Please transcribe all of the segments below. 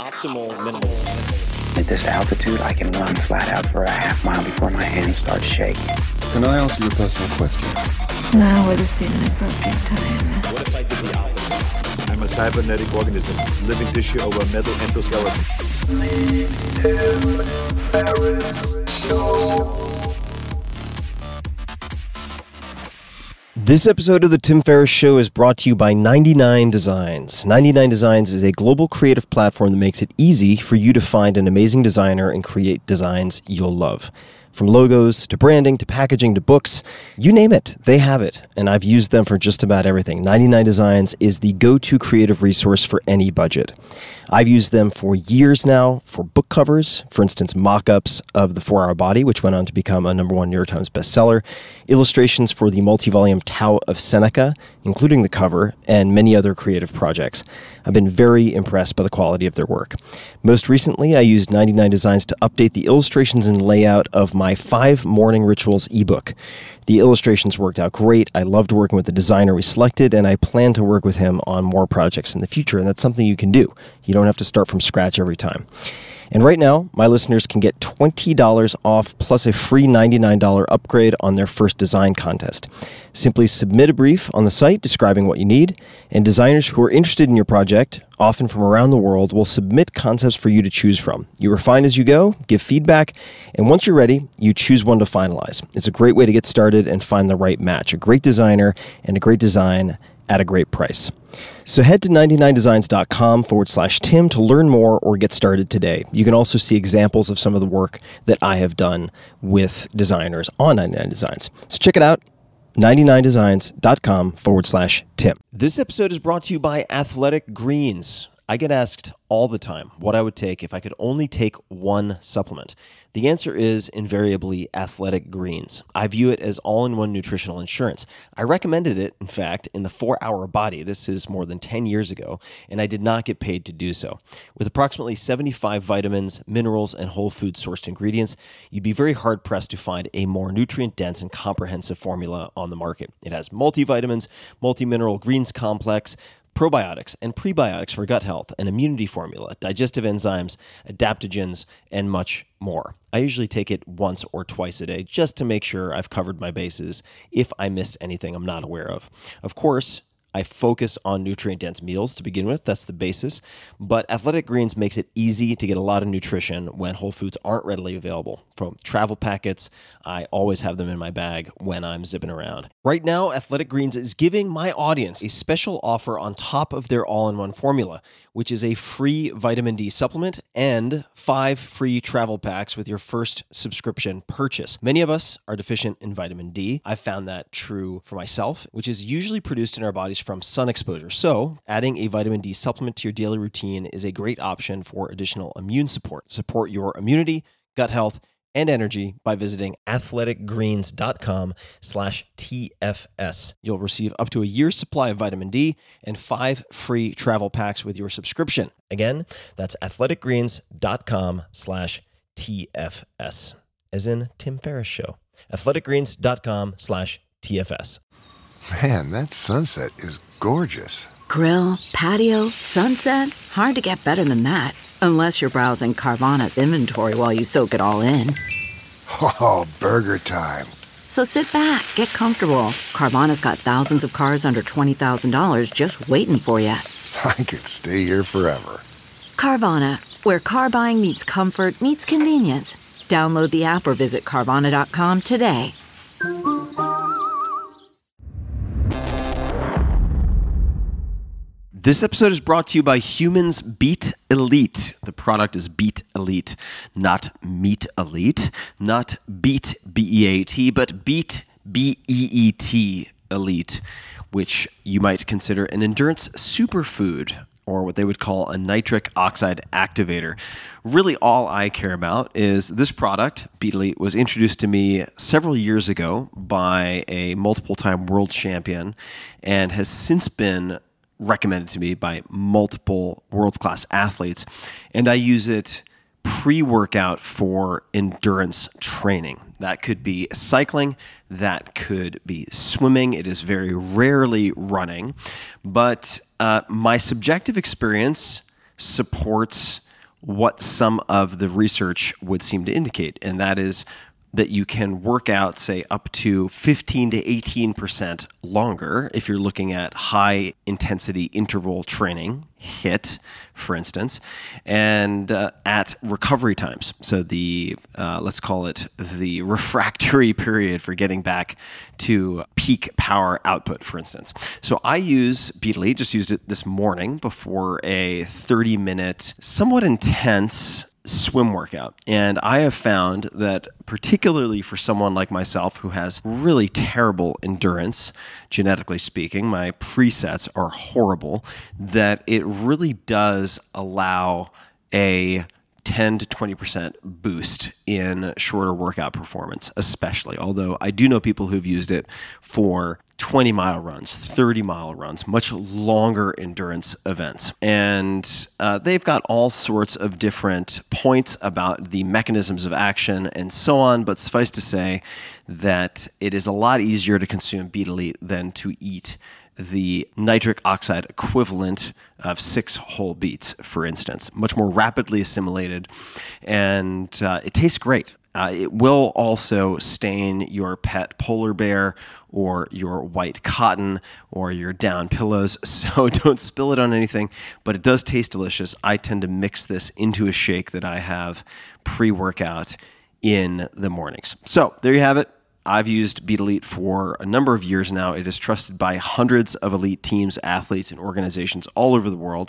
Optimal minimalism. At this altitude, I can run flat out for a half mile before my hands start shaking. Can I ask you a personal question? Now would seem an appropriate time. What if I did the opposite? I'm a cybernetic organism, living tissue over a metal endoskeleton. Tim Ferriss Show. This episode of The Tim Ferriss Show is brought to you by 99 Designs. 99 Designs is a global creative platform that makes it easy for you to find an amazing designer and create designs you'll love. From logos, to branding, to packaging, to books, you name it, they have it. And I've used them for just about everything. 99 Designs is the go-to creative resource for any budget. I've used them for years now for book covers, for instance, mock-ups of The 4-Hour Body, which went on to become a #1 New York Times bestseller, illustrations for the multi-volume Tao of Seneca, including the cover, and many other creative projects. I've been very impressed by the quality of their work. Most recently, I used 99 Designs to update the illustrations and layout of my 5 Morning Rituals ebook. The illustrations worked out great. I loved working with the designer we selected, and I plan to work with him on more projects in the future, and that's something you can do. You don't have to start from scratch every time. And right now, my listeners can get $20 off plus a free $99 upgrade on their first design contest. Simply submit a brief on the site describing what you need, and designers who are interested in your project, often from around the world, will submit concepts for you to choose from. You refine as you go, give feedback, and once you're ready, you choose one to finalize. It's a great way to get started and find the right match, a great designer and a great design at a great price. So head to 99designs.com/Tim to learn more or get started today. You can also see examples of some of the work that I have done with designers on 99 Designs. So check it out, 99designs.com/Tim. This episode is brought to you by Athletic Greens. I get asked all the time what I would take if I could only take one supplement. The answer is invariably Athletic Greens. I view it as all-in-one nutritional insurance. I recommended it, in fact, in the 4-Hour Body. This is more than 10 years ago, and I did not get paid to do so. With approximately 75 vitamins, minerals, and whole food-sourced ingredients, you'd be very hard-pressed to find a more nutrient-dense and comprehensive formula on the market. It has multivitamins, multi-mineral greens complex, probiotics and prebiotics for gut health, an immunity formula, digestive enzymes, adaptogens, and much more. I usually take it once or twice a day just to make sure I've covered my bases if I missed anything I'm not aware of. Of course, I focus on nutrient-dense meals to begin with. That's the basis. But Athletic Greens makes it easy to get a lot of nutrition when whole foods aren't readily available. From travel packets, I always have them in my bag when I'm zipping around. Right now, Athletic Greens is giving my audience a special offer on top of their all-in-one formula, which is a free vitamin D supplement and 5 free travel packs with your first subscription purchase. Many of us are deficient in vitamin D. I've found that true for myself, which is usually produced in our bodies from sun exposure. So, adding a vitamin D supplement to your daily routine is a great option for additional immune support. Support your immunity, gut health, and energy by visiting athleticgreens.com/TFS. You'll receive up to a year's supply of vitamin D and 5 free travel packs with your subscription. Again, that's athleticgreens.com/TFS, as in Tim Ferriss Show. athleticgreens.com/TFS. Man, that sunset is gorgeous. Grill, patio, sunset. Hard to get better than that. Unless you're browsing Carvana's inventory while you soak it all in. Oh, burger time. So sit back, get comfortable. Carvana's got thousands of cars under $20,000 just waiting for you. I could stay here forever. Carvana, where car buying meets comfort meets convenience. Download the app or visit Carvana.com today. This episode is brought to you by Humans Beat Elite. The product is Beat Elite, not Meat Elite, not Beat, B-E-A-T, but Beat, B-E-E-T Elite, which you might consider an endurance superfood, or what they would call a nitric oxide activator. Really all I care about is this product. Beat Elite was introduced to me several years ago by a multiple-time world champion and has since been recommended to me by multiple world-class athletes, and I use it pre-workout for endurance training. That could be cycling, that could be swimming. It is very rarely running, but my subjective experience supports what some of the research would seem to indicate, and that is that you can work out, say, up to 15 to 18% longer if you're looking at high intensity interval training, HIIT, for instance, and at recovery times. So the, let's call it the refractory period for getting back to peak power output, for instance. So I use Beat-Elite, just used it this morning before a 30-minute, somewhat intense swim workout. And I have found that particularly for someone like myself who has really terrible endurance, genetically speaking, my presets are horrible, that it really does allow a 10 to 20% boost in shorter workout performance, especially. Although I do know people who've used it for 20-mile runs, 30-mile runs, much longer endurance events. And they've got all sorts of different points about the mechanisms of action and so on, but suffice to say that it is a lot easier to consume Beat-Elite than to eat the nitric oxide equivalent of 6 whole beets, for instance. Much more rapidly assimilated, and it tastes great. It will also stain your pet polar bear or your white cotton or your down pillows, so don't spill it on anything, but it does taste delicious. I tend to mix this into a shake that I have pre-workout in the mornings. So there you have it. I've used Beat-Elite for a number of years now. It is trusted by hundreds of elite teams, athletes, and organizations all over the world.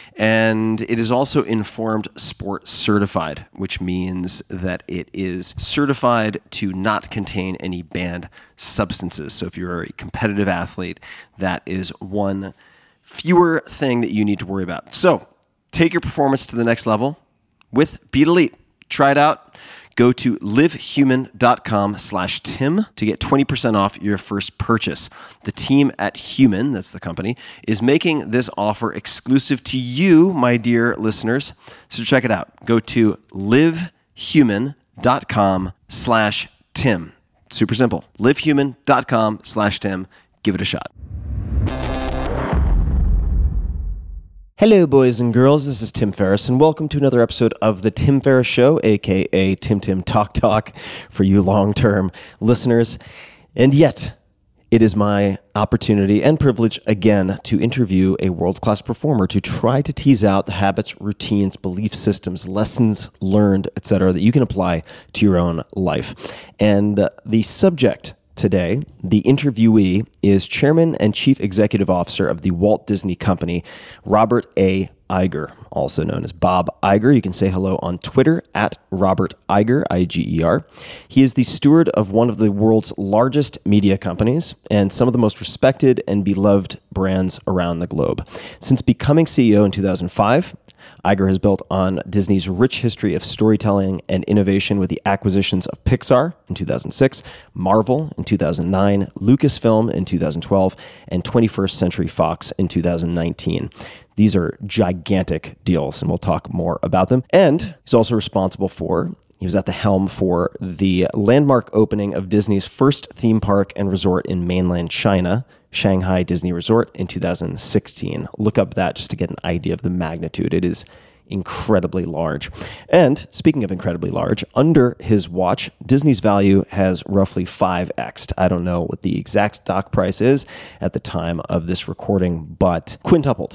And it is also Informed Sport certified, which means that it is certified to not contain any banned substances. So if you're a competitive athlete, that is one fewer thing that you need to worry about. So take your performance to the next level with Beat-Elite. Try it out. Go to livehuman.com/Tim to get 20% off your first purchase. The team at Human, that's the company, is making this offer exclusive to you, my dear listeners. So check it out. Go to livehuman.com/Tim. Super simple. livehuman.com/Tim. Give it a shot. Hello, boys and girls. This is Tim Ferriss, and welcome to another episode of The Tim Ferriss Show, a.k.a. Tim Talk for you long-term listeners. And yet, it is my opportunity and privilege again to interview a world-class performer to try to tease out the habits, routines, belief systems, lessons learned, etc., that you can apply to your own life. And the subject today, the interviewee, is Chairman and Chief Executive Officer of the Walt Disney Company, Robert A. Iger, also known as Bob Iger. You can say hello on Twitter at Robert Iger, I-G-E-R. He is the steward of one of the world's largest media companies and some of the most respected and beloved brands around the globe. Since becoming CEO in 2005, Iger has built on Disney's rich history of storytelling and innovation with the acquisitions of Pixar in 2006, Marvel in 2009, Lucasfilm in 2012, and 21st Century Fox in 2019. These are gigantic deals, and we'll talk more about them. And he's also responsible he was at the helm for the landmark opening of Disney's first theme park and resort in mainland China, Shanghai Disney Resort, in 2016. Look up that just to get an idea of the magnitude. It is incredibly large. And speaking of incredibly large, under his watch, Disney's value has roughly 5x'd. I don't know what the exact stock price is at the time of this recording, but quintupled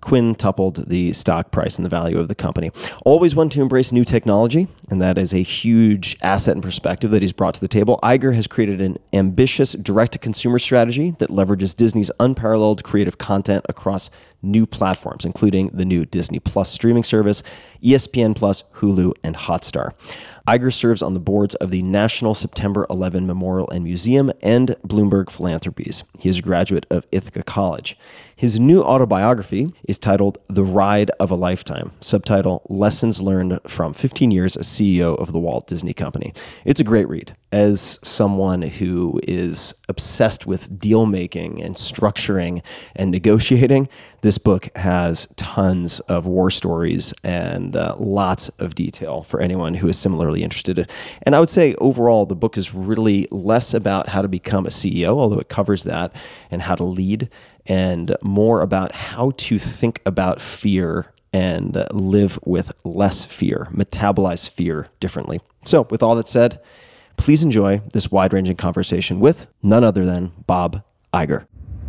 the stock price and the value of the company. Always one to embrace new technology, and that is a huge asset and perspective that he's brought to the table. Iger has created an ambitious direct-to-consumer strategy that leverages Disney's unparalleled creative content across new platforms, including the new Disney Plus streaming service, ESPN Plus, Hulu, and Hotstar. Iger serves on the boards of the National September 11 Memorial and Museum and Bloomberg Philanthropies. He is a graduate of Ithaca College. His new autobiography is titled The Ride of a Lifetime, subtitle Lessons Learned from 15 Years as CEO of the Walt Disney Company. It's a great read. As someone who is obsessed with deal making and structuring and negotiating, this book has tons of war stories and lots of detail for anyone who is similarly interested. And I would say overall, the book is really less about how to become a CEO, although it covers that, and how to lead, and more about how to think about fear and live with less fear, metabolize fear differently. So with all that said, please enjoy this wide-ranging conversation with none other than Bob Iger.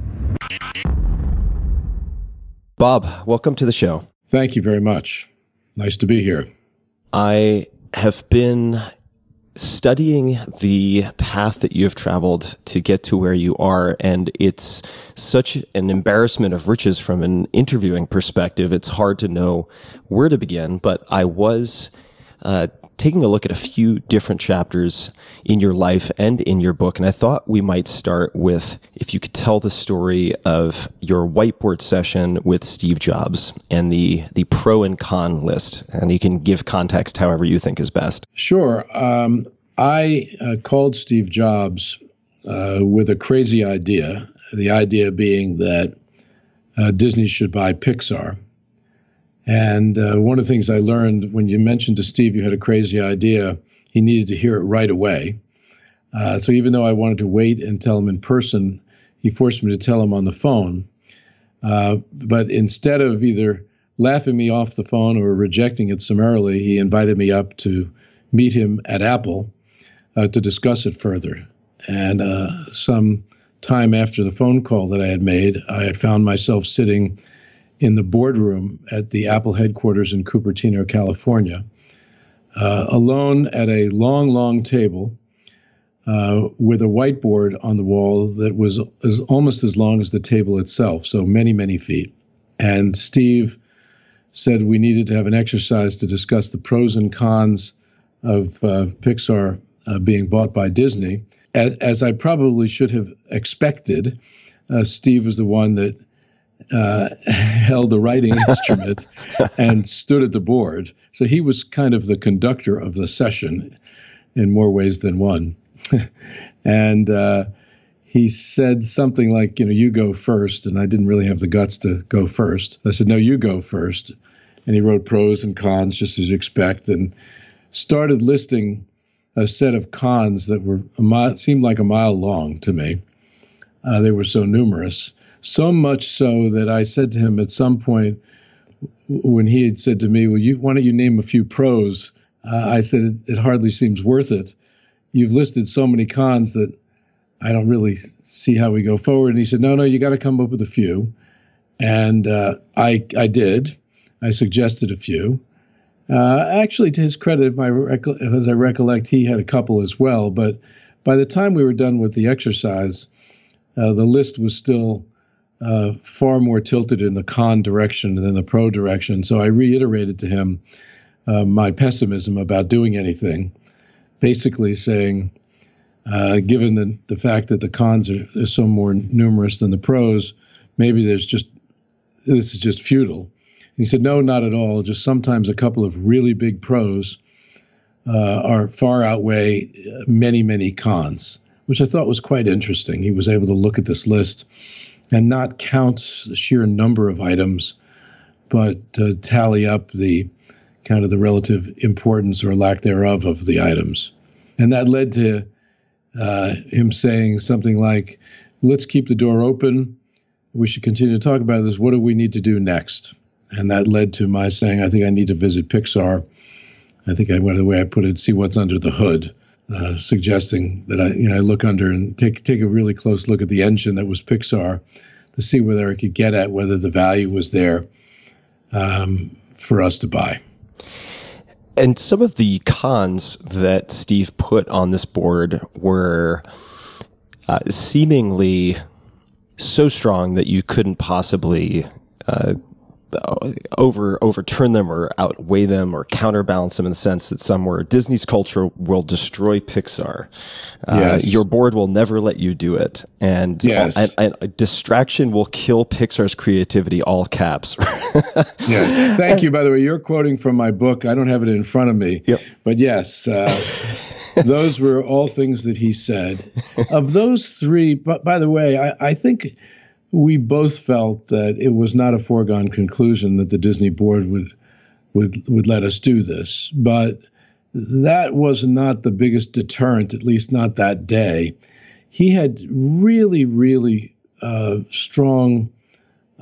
Bob, welcome to the show. Thank you very much. Nice to be here. I have been studying the path that you have traveled to get to where you are, and it's such an embarrassment of riches from an interviewing perspective. It's hard to know where to begin, but I was taking a look at a few different chapters in your life and in your book, and I thought we might start with if you could tell the story of your whiteboard session with Steve Jobs and the pro and con list, and you can give context however you think is best. Sure. I called Steve Jobs with a crazy idea, the idea being that Disney should buy Pixar. And one of the things I learned when you mentioned to Steve you had a crazy idea, he needed to hear it right away. So even though I wanted to wait and tell him in person, he forced me to tell him on the phone. But instead of either laughing me off the phone or rejecting it summarily, he invited me up to meet him at Apple to discuss it further. And some time after the phone call that I had made, I had found myself sitting in the boardroom at the Apple headquarters in Cupertino, California, alone at a long, long table with a whiteboard on the wall that was almost as long as the table itself, so many, many feet. And Steve said we needed to have an exercise to discuss the pros and cons of Pixar being bought by Disney. As I probably should have expected, Steve was the one that held the writing instrument and stood at the board. So he was kind of the conductor of the session in more ways than one. And he said something like, you go first. And I didn't really have the guts to go first. I said, no, you go first. And he wrote pros and cons, just as you expect, and started listing a set of cons that were seemed like a mile long to me. They were so numerous. So much so that I said to him at some point when he had said to me, why don't you name a few pros? I said, it hardly seems worth it. You've listed so many cons that I don't really see how we go forward. And he said, no, you got to come up with a few. And I did. I suggested a few. Actually, to his credit, as I recollect, he had a couple as well. But by the time we were done with the exercise, the list was still far more tilted in the con direction than the pro direction. So I reiterated to him my pessimism about doing anything, basically saying, given the fact that the cons are so more numerous than the pros, maybe this is just futile. He said, no, not at all. Just sometimes a couple of really big pros are far outweigh many, many cons, which I thought was quite interesting. He was able to look at this list and not count the sheer number of items, but tally up the kind of the relative importance or lack thereof of the items. And that led to him saying something like, let's keep the door open. We should continue to talk about this. What do we need to do next? And that led to my saying, I think I need to visit Pixar. I think the way I put it, see what's under the hood, suggesting that I look under and take a really close look at the engine that was Pixar to see whether I could get at whether the value was there for us to buy. And some of the cons that Steve put on this board were seemingly so strong that you couldn't possibly overturn them or outweigh them or counterbalance them, in the sense that some were Disney's culture will destroy Pixar. Yes. Your board will never let you do it. And, yes. and distraction will kill Pixar's creativity, all caps. Yeah. Thank you. By the way, you're quoting from my book. I don't have it in front of me. Yep. But yes, those were all things that he said. Of those three, but by the way, I think we both felt that it was not a foregone conclusion that the Disney board would let us do this. But that was not the biggest deterrent, at least not that day. He had really, really strong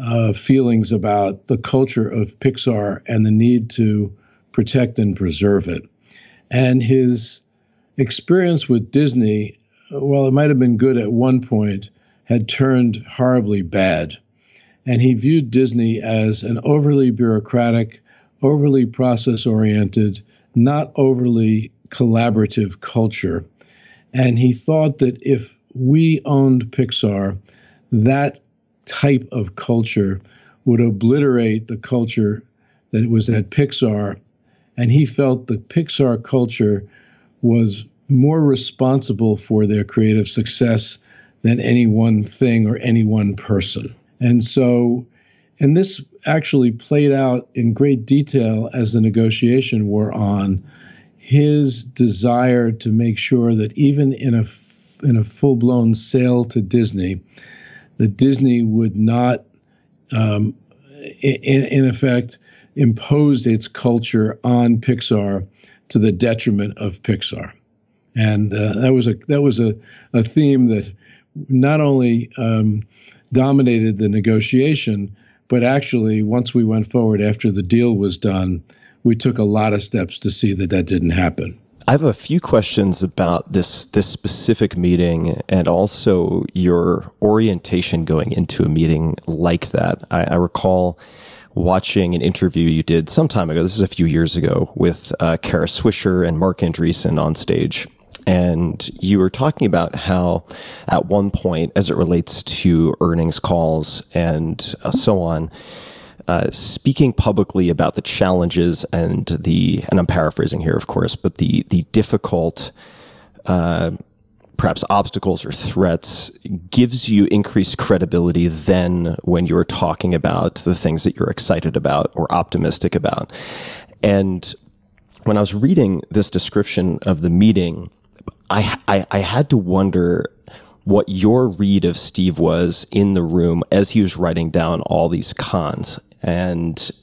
feelings about the culture of Pixar and the need to protect and preserve it. And his experience with Disney, while it might have been good at one point, had turned horribly bad. And he viewed Disney as an overly bureaucratic, overly process-oriented, not overly collaborative culture. And he thought that if we owned Pixar, that type of culture would obliterate the culture that was at Pixar. And he felt the Pixar culture was more responsible for their creative success than any one thing or any one person. And this actually played out in great detail as the negotiation wore on, his desire to make sure that even in a full-blown sale to Disney, that Disney would not, in effect, impose its culture on Pixar to the detriment of Pixar. And that was a theme that not only dominated the negotiation, but actually, once we went forward after the deal was done, we took a lot of steps to see that that didn't happen. I have a few questions about this specific meeting and also your orientation going into a meeting like that. I recall watching an interview you did some time ago. This is a few years ago with Kara Swisher and Mark Andreessen on stage. And you were talking about how at one point, as it relates to earnings calls and so on, speaking publicly about the challenges and I'm paraphrasing here, of course, but the difficult, perhaps obstacles or threats gives you increased credibility than when you're talking about the things that you're excited about or optimistic about. And when I was reading this description of the meeting, I had to wonder what your read of Steve was in the room as he was writing down all these cons. And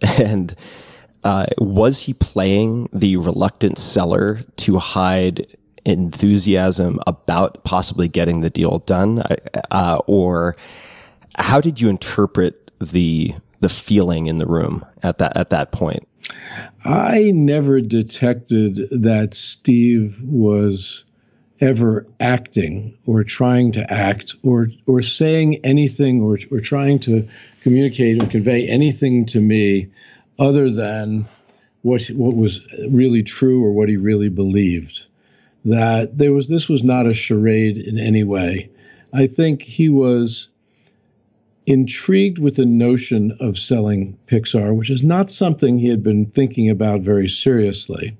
was he playing the reluctant seller to hide enthusiasm about possibly getting the deal done? Or how did you interpret the feeling in the room at that point? I never detected that Steve was ever acting or trying to act or saying anything or trying to communicate or convey anything to me other than what was really true or what he really believed. That this was not a charade in any way. I think he was intrigued with the notion of selling Pixar, which is not something he had been thinking about very seriously.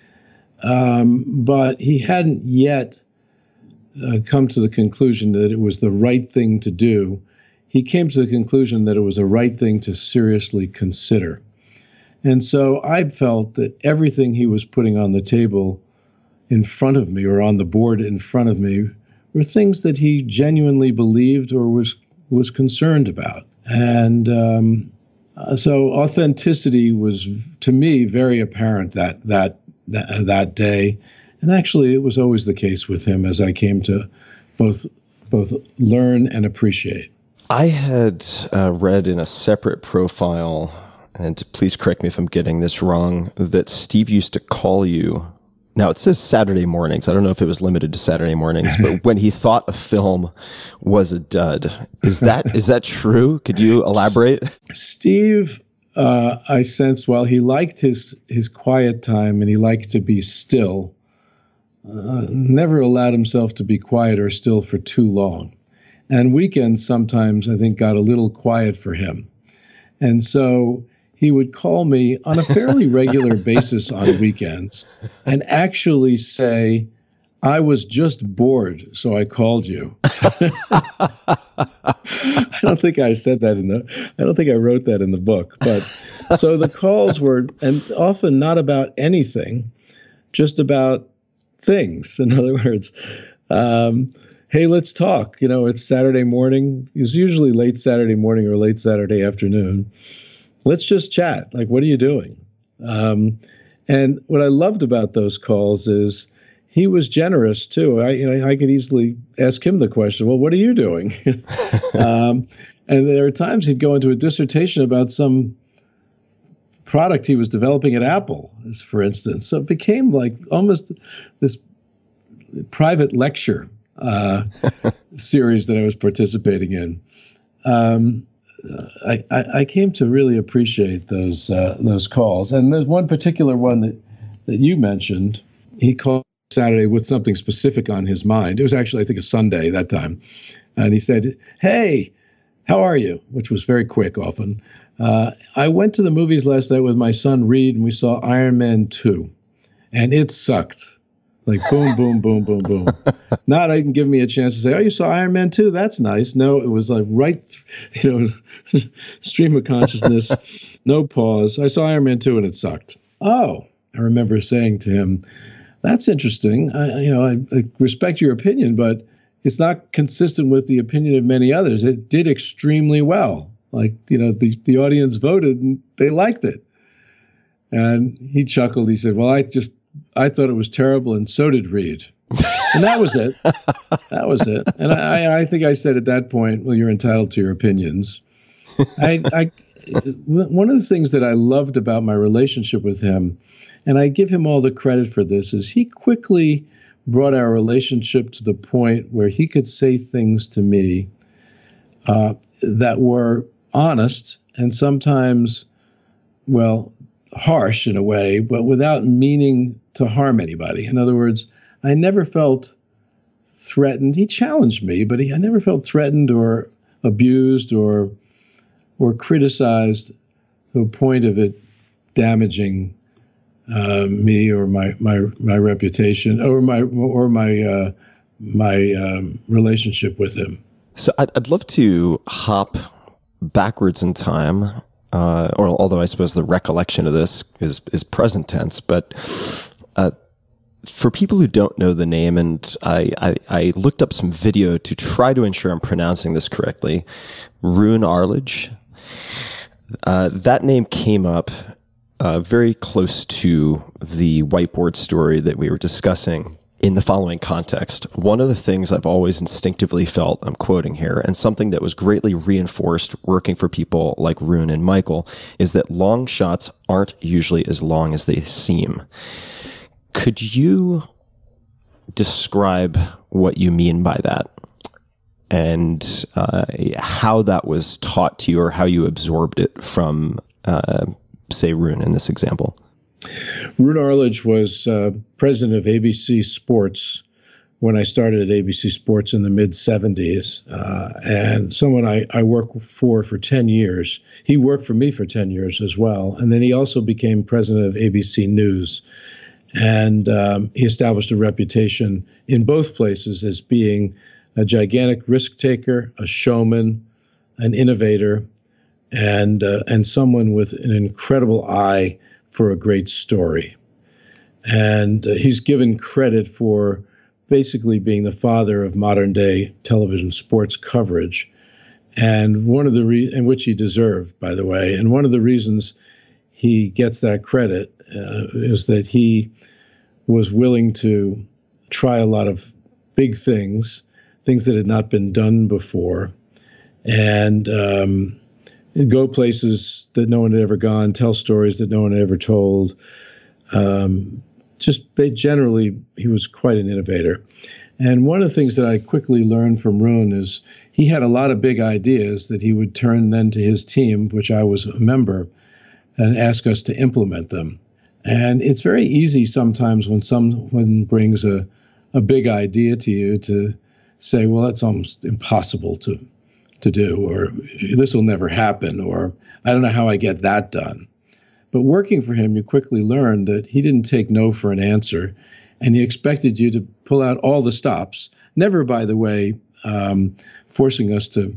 But he hadn't yet come to the conclusion that it was the right thing to do. He came to the conclusion that it was the right thing to seriously consider. And so I felt that everything he was putting on the table in front of me or on the board in front of me were things that he genuinely believed or was concerned about. And so authenticity was, to me, very apparent that day. And actually, it was always the case with him as I came to both learn and appreciate. I had read in a separate profile, and please correct me if I'm getting this wrong, that Steve used to call you. Now, it says Saturday mornings. I don't know if it was limited to Saturday mornings, but when he thought a film was a dud. Is that true? Could you elaborate? Steve, I sensed, while he liked his quiet time and he liked to be still, never allowed himself to be quiet or still for too long. And weekends sometimes, I think, got a little quiet for him. And so he would call me on a fairly regular basis on weekends and actually say, "I was just bored, so I called you." I don't think I said that I don't think I wrote that in the book. But so the calls were, and often not about anything, just about things. In other words, hey, let's talk. It's Saturday morning. It's usually late Saturday morning or late Saturday afternoon. Let's just chat. Like, what are you doing? And what I loved about those calls is he was generous too. I could easily ask him the question, well, what are you doing? And there are times he'd go into a dissertation about some product he was developing at Apple, for instance. So it became like almost this private lecture series that I was participating in. I came to really appreciate those calls. And there's one particular one that you mentioned. He called Saturday with something specific on his mind. It was actually, I think, a Sunday that time. And he said, "Hey, how are you?" Which was very quick often. I went to the movies last night with my son Reed, and we saw Iron Man 2. And it sucked. Like boom, boom, boom, boom, boom. Not even give me a chance to say, "Oh, you saw Iron Man 2? That's nice." No, it was like right, stream of consciousness, no pause. I saw Iron Man 2 and it sucked. Oh, I remember saying to him, "That's interesting. I respect your opinion, but it's not consistent with the opinion of many others. It did extremely well. Like, the audience voted and they liked it." And he chuckled. He said, "Well, I thought it was terrible, and so did Reed." And that was it. That was it. And I think I said at that point, "Well, you're entitled to your opinions." One of the things that I loved about my relationship with him, and I give him all the credit for this, is he quickly brought our relationship to the point where he could say things to me that were honest and sometimes, harsh in a way, but without meaning to harm anybody. In other words, I never felt threatened. He challenged me, but I never felt threatened or abused or criticized to a point of it damaging me or my reputation or my relationship with him. So I'd love to hop backwards in time, or although I suppose the recollection of this is present tense, but for people who don't know the name, and I looked up some video to try to ensure I'm pronouncing this correctly, Roone Arledge. That name came up very close to the whiteboard story that we were discussing in the following context. One of the things I've always instinctively felt, I'm quoting here, and something that was greatly reinforced working for people like Roone and Michael, is that long shots aren't usually as long as they seem. Could you describe what you mean by that? And how that was taught to you, or how you absorbed it from, say, Roone in this example? Roone Arledge was president of ABC Sports when I started at ABC Sports in the mid-'70s, and someone I worked for 10 years. He worked for me for 10 years as well, and then he also became president of ABC News. And he established a reputation in both places as being a gigantic risk taker, a showman, an innovator, and someone with an incredible eye for a great story. And he's given credit for basically being the father of modern day television sports coverage. And one of the in which he deserved, by the way, and one of the reasons he gets that credit is that he was willing to try a lot of big things that had not been done before, and go places that no one had ever gone, tell stories that no one had ever told. Generally, he was quite an innovator. And one of the things that I quickly learned from Roone is he had a lot of big ideas that he would turn then to his team, of which I was a member, and ask us to implement them. And it's very easy sometimes when someone brings a big idea to you to say, well, that's almost impossible to do, or this will never happen, or I don't know how I get that done. But working for him, you quickly learned that he didn't take no for an answer, and he expected you to pull out all the stops, never, by the way, forcing us to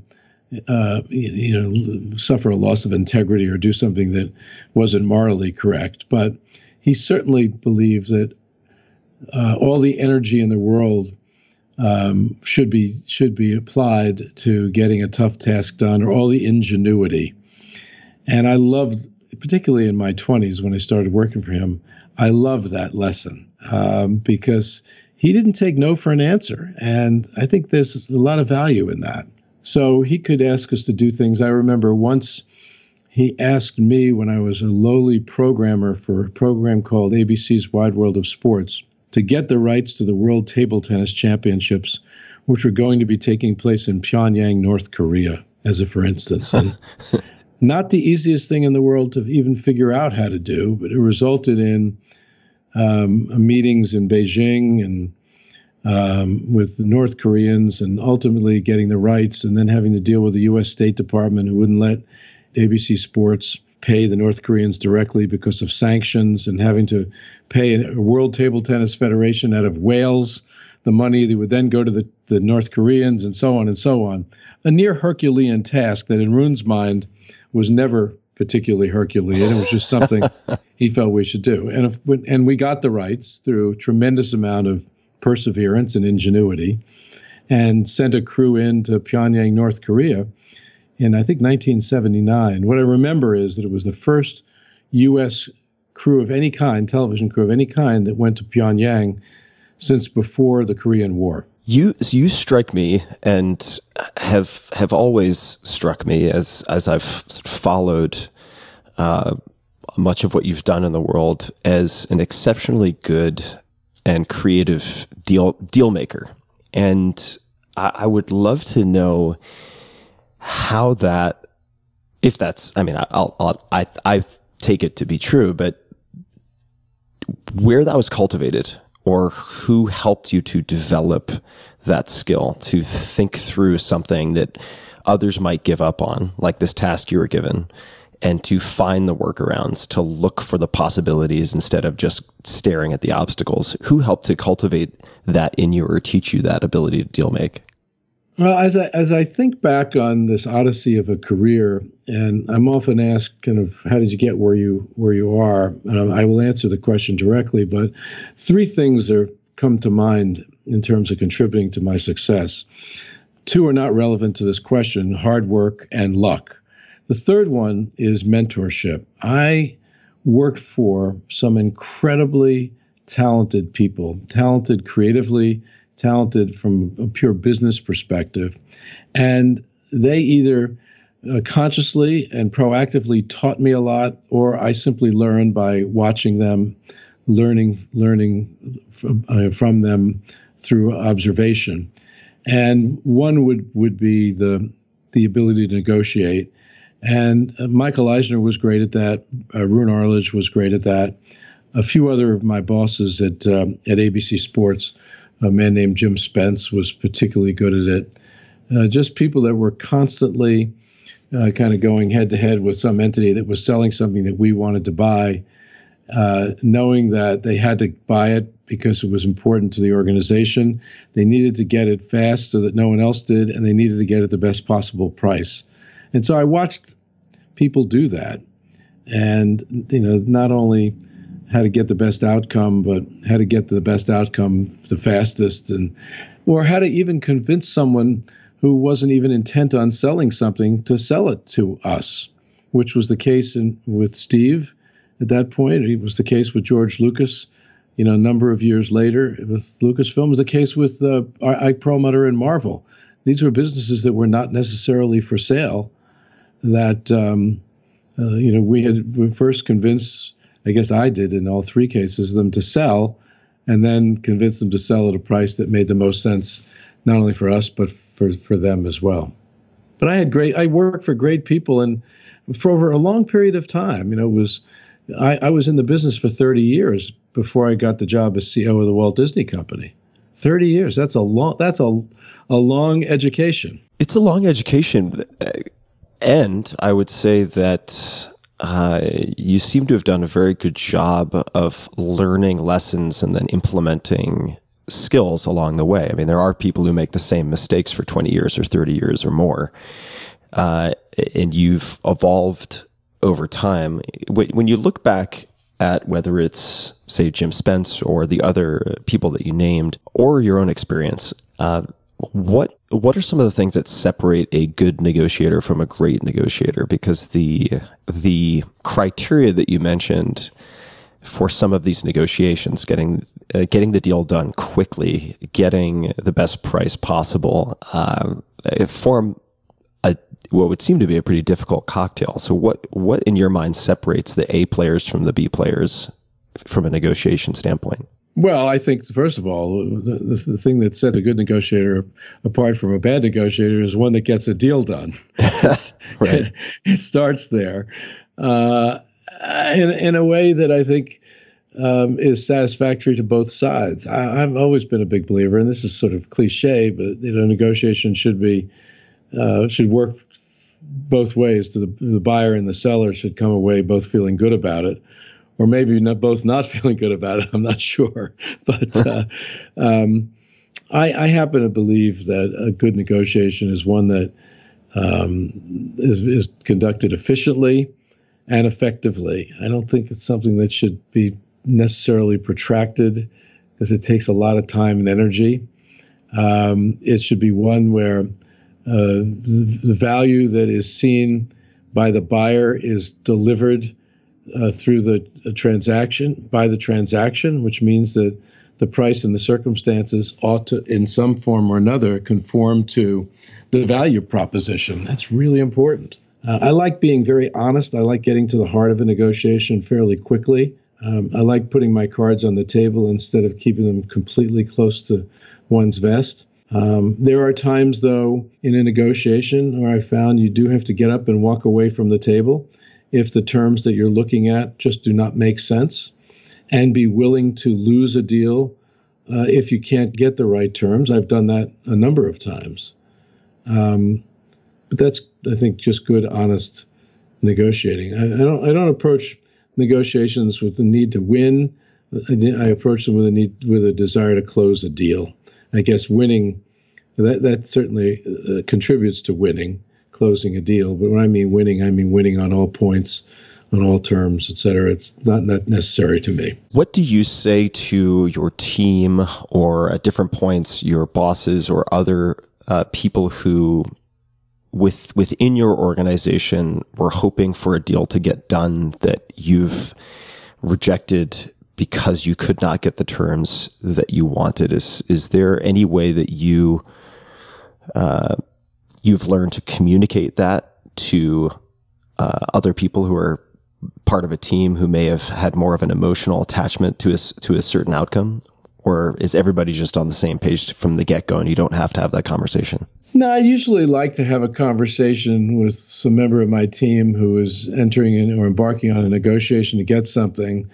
suffer a loss of integrity or do something that wasn't morally correct. But he certainly believed that all the energy in the world should be applied to getting a tough task done, or all the ingenuity. And I loved, particularly in my 20s when I started working for him, I loved that lesson because he didn't take no for an answer. And I think there's a lot of value in that. So he could ask us to do things. I remember once he asked me when I was a lowly programmer for a program called ABC's Wide World of Sports to get the rights to the World Table Tennis Championships, which were going to be taking place in Pyongyang, North Korea, as a for instance. And not the easiest thing in the world to even figure out how to do, but it resulted in meetings in Beijing and with the North Koreans, and ultimately getting the rights, and then having to deal with the U.S. State Department, who wouldn't let ABC Sports pay the North Koreans directly because of sanctions, and having to pay a World Table Tennis Federation out of Wales the money that would then go to the North Koreans, and so on and so on. A near Herculean task that in Rune's mind was never particularly Herculean. It was just something he felt we should do. And we got the rights through a tremendous amount of perseverance and ingenuity, and sent a crew into Pyongyang, North Korea in, I think, 1979. What I remember is that it was the first U.S. crew of any kind, television crew of any kind, that went to Pyongyang since before the Korean War. You strike me, and have always struck me as I've followed much of what you've done in the world, as an exceptionally good and creative deal maker. And I would love to know how that, if that's, I mean, I take it to be true, but where that was cultivated, or who helped you to develop that skill to think through something that others might give up on, like this task you were given, and to find the workarounds, to look for the possibilities instead of just staring at the obstacles. Who helped to cultivate that in you, or teach you that ability to deal make? Well, as I think back on this odyssey of a career, and I'm often asked, kind of, how did you get where you are? I will answer the question directly, but three things come to mind in terms of contributing to my success. Two are not relevant to this question: hard work and luck. The third one is mentorship. I worked for some incredibly talented people, talented creatively, talented from a pure business perspective. And they either consciously and proactively taught me a lot, or I simply learned by watching them, learning from them through observation. And one would be the ability to negotiate. And Michael Eisner was great at that. Rune Arledge was great at that. A few other of my bosses at ABC Sports, a man named Jim Spence, was particularly good at it. Just people that were constantly kind of going head to head with some entity that was selling something that we wanted to buy, knowing that they had to buy it because it was important to the organization. They needed to get it fast so that no one else did, and they needed to get it the best possible price. And so I watched people do that, and not only how to get the best outcome, but how to get the best outcome the fastest, or how to even convince someone who wasn't even intent on selling something to sell it to us, which was the case with Steve at that point. It was the case with George Lucas, a number of years later with Lucasfilm. It was the case with Ike Perlmutter and Marvel. These were businesses that were not necessarily for sale, that we had first convinced, I guess I did in all three cases, them to sell, and then convinced them to sell at a price that made the most sense, not only for us, but for them as well. But I worked for great people, and for over a long period of time. I was in the business for 30 years before I got the job as CEO of the Walt Disney Company. 30 years. That's a long education. It's a long education. And I would say that you seem to have done a very good job of learning lessons and then implementing skills along the way. I mean, there are people who make the same mistakes for 20 years or 30 years or more. And you've evolved over time. When you look back at whether it's, say, Jim Spence or the other people that you named, or your own experience, what are some of the things that separate a good negotiator from a great negotiator? Because the criteria that you mentioned for some of these negotiations, getting the deal done quickly, getting the best price possible, form what would seem to be a pretty difficult cocktail. So what in your mind separates the A players from the B players from a negotiation standpoint? Well, I think, first of all, the thing that sets a good negotiator apart from a bad negotiator is one that gets a deal done. Right. It starts there in a way that I think is satisfactory to both sides. I've always been a big believer, and this is sort of cliche, but negotiation should work both ways. The buyer and the seller should come away both feeling good about it. Or maybe both not feeling good about it. I'm not sure. But I happen to believe that a good negotiation is one that is conducted efficiently and effectively. I don't think it's something that should be necessarily protracted because it takes a lot of time and energy. It should be one where the value that is seen by the buyer is delivered through the transaction, which means that the price and the circumstances ought to, in some form or another, conform to the value proposition. That's really important. I like being very honest. I like getting to the heart of a negotiation fairly quickly. I like putting my cards on the table instead of keeping them completely close to one's vest. There are times, though, in a negotiation where I found you do have to get up and walk away from the table if the terms that you're looking at just do not make sense, and be willing to lose a deal if you can't get the right terms. I've done that a number of times. But that's, I think, just good, honest negotiating. I don't approach negotiations with the need to win. I approach them with a desire to close a deal. I guess winning, that certainly contributes to winning, closing a deal. But when I mean winning on all points, on all terms, et cetera. It's not necessary to me. What do you say to your team, or at different points, your bosses or other people who within your organization were hoping for a deal to get done that you've rejected because you could not get the terms that you wanted? Is there any way that you've learned to communicate that to other people who are part of a team who may have had more of an emotional attachment to a certain outcome? Or is everybody just on the same page from the get-go and you don't have to have that conversation? No, I usually like to have a conversation with some member of my team who is entering in or embarking on a negotiation to get something.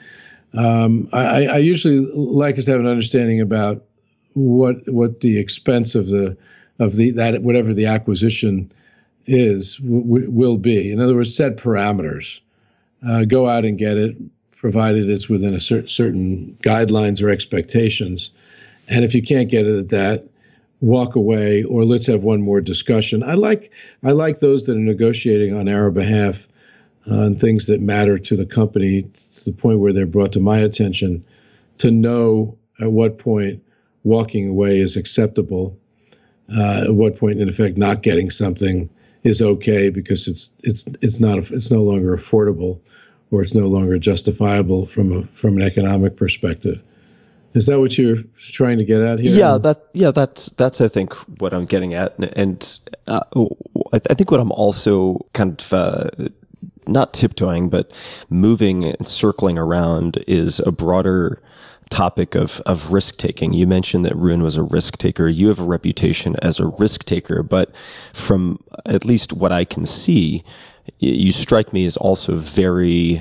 I usually like us to have an understanding about what the expense of that whatever the acquisition is will be. In other words, set parameters. Go out and get it, provided it's within a certain guidelines or expectations. And if you can't get it at that, walk away, or let's have one more discussion. I like those that are negotiating on our behalf on things that matter to the company, to the point where they're brought to my attention, to know at what point walking away is acceptable, at what point, in effect, not getting something is okay because it's no longer affordable, or it's no longer justifiable from an economic perspective. Is that what you're trying to get at here? Yeah, that's I think what I'm getting at, and I think what I'm also kind of not tiptoeing, but moving and circling around is a broader topic of risk taking. You mentioned that Rune was a risk taker. You have a reputation as a risk taker, but from at least what I can see, you strike me as also very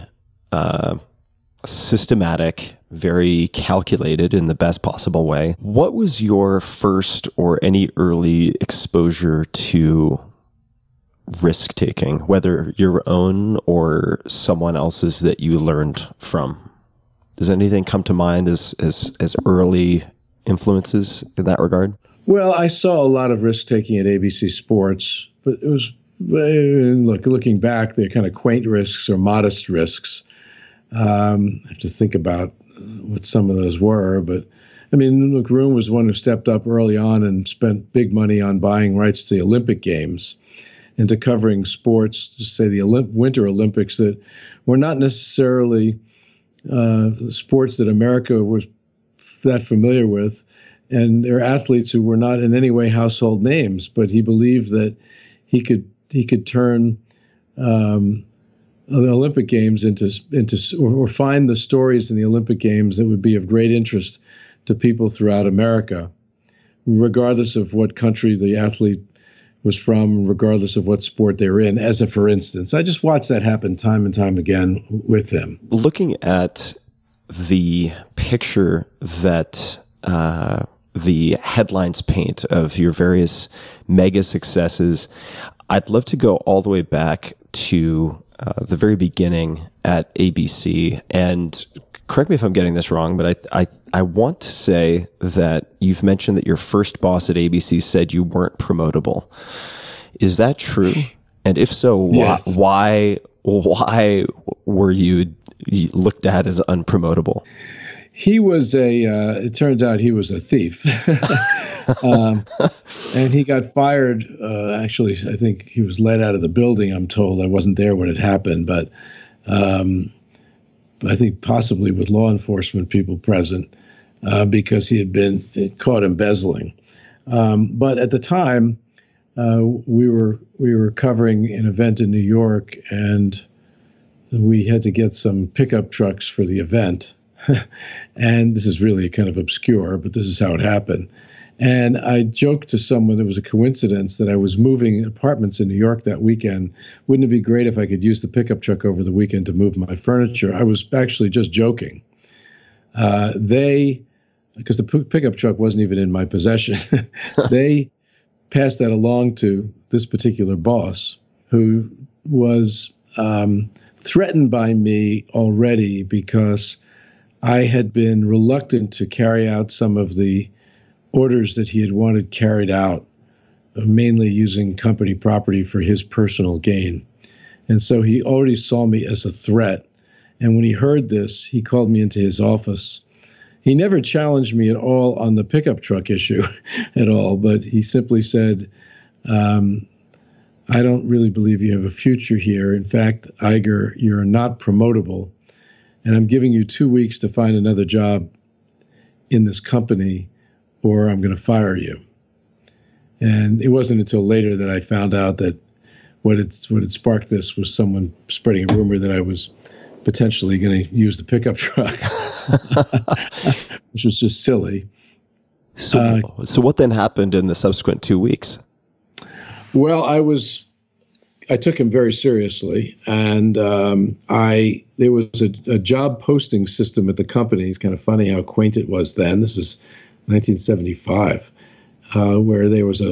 systematic, very calculated in the best possible way. What was your first or any early exposure to risk taking, whether your own or someone else's that you learned from? Does anything come to mind as early influences in that regard? Well, I saw a lot of risk taking at ABC Sports, but it was, looking back, they're kind of quaint risks or modest risks. I have to think about what some of those were, but I mean, look, Rune was one who stepped up early on and spent big money on buying rights to the Olympic Games and to covering sports, to say the Winter Olympics, that were not necessarily sports that America was that familiar with, and there are athletes who were not in any way household names, but he believed that he could he could turn the Olympic Games into or find the stories in the Olympic Games that would be of great interest to people throughout America, regardless of what country the athlete was from, regardless of what sport they were in, as a for instance. I just watched that happen time and time again with him. Looking at the picture that the headlines paint of your various mega successes, I'd love to go all the way back to the very beginning at ABC. And correct me if I'm getting this wrong, but I want to say that you've mentioned that your first boss at ABC said you weren't promotable. Is that true? And if so, Yes. why were you looked at as unpromotable? He was it turns out he was a thief. And he got fired. Actually, I think he was let out of the building, I'm told. I wasn't there when it happened, but I think possibly with law enforcement people present, because he had been caught embezzling. But at the time, we were covering an event in New York, and we had to get some pickup trucks for the event. And this is really kind of obscure, but this is how it happened. And I joked to someone, it was a coincidence, that I was moving apartments in New York that weekend. Wouldn't it be great if I could use the pickup truck over the weekend to move my furniture? I was actually just joking. Because the pickup truck wasn't even in my possession, they passed that along to this particular boss, who was threatened by me already because I had been reluctant to carry out some of the orders that he had wanted carried out, mainly using company property for his personal gain. And so he already saw me as a threat. And when he heard this, he called me into his office. He never challenged me at all on the pickup truck issue at all, but he simply said, I don't really believe you have a future here. In fact, Iger, you're not promotable, and I'm giving you 2 weeks to find another job in this company, or I'm going to fire you. And it wasn't until later that I found out that what had sparked this was someone spreading a rumor that I was potentially going to use the pickup truck, which was just silly. So what then happened in the subsequent 2 weeks? Well, I took him very seriously, and there was a job posting system at the company. It's kind of funny how quaint it was then. This is 1975, where there was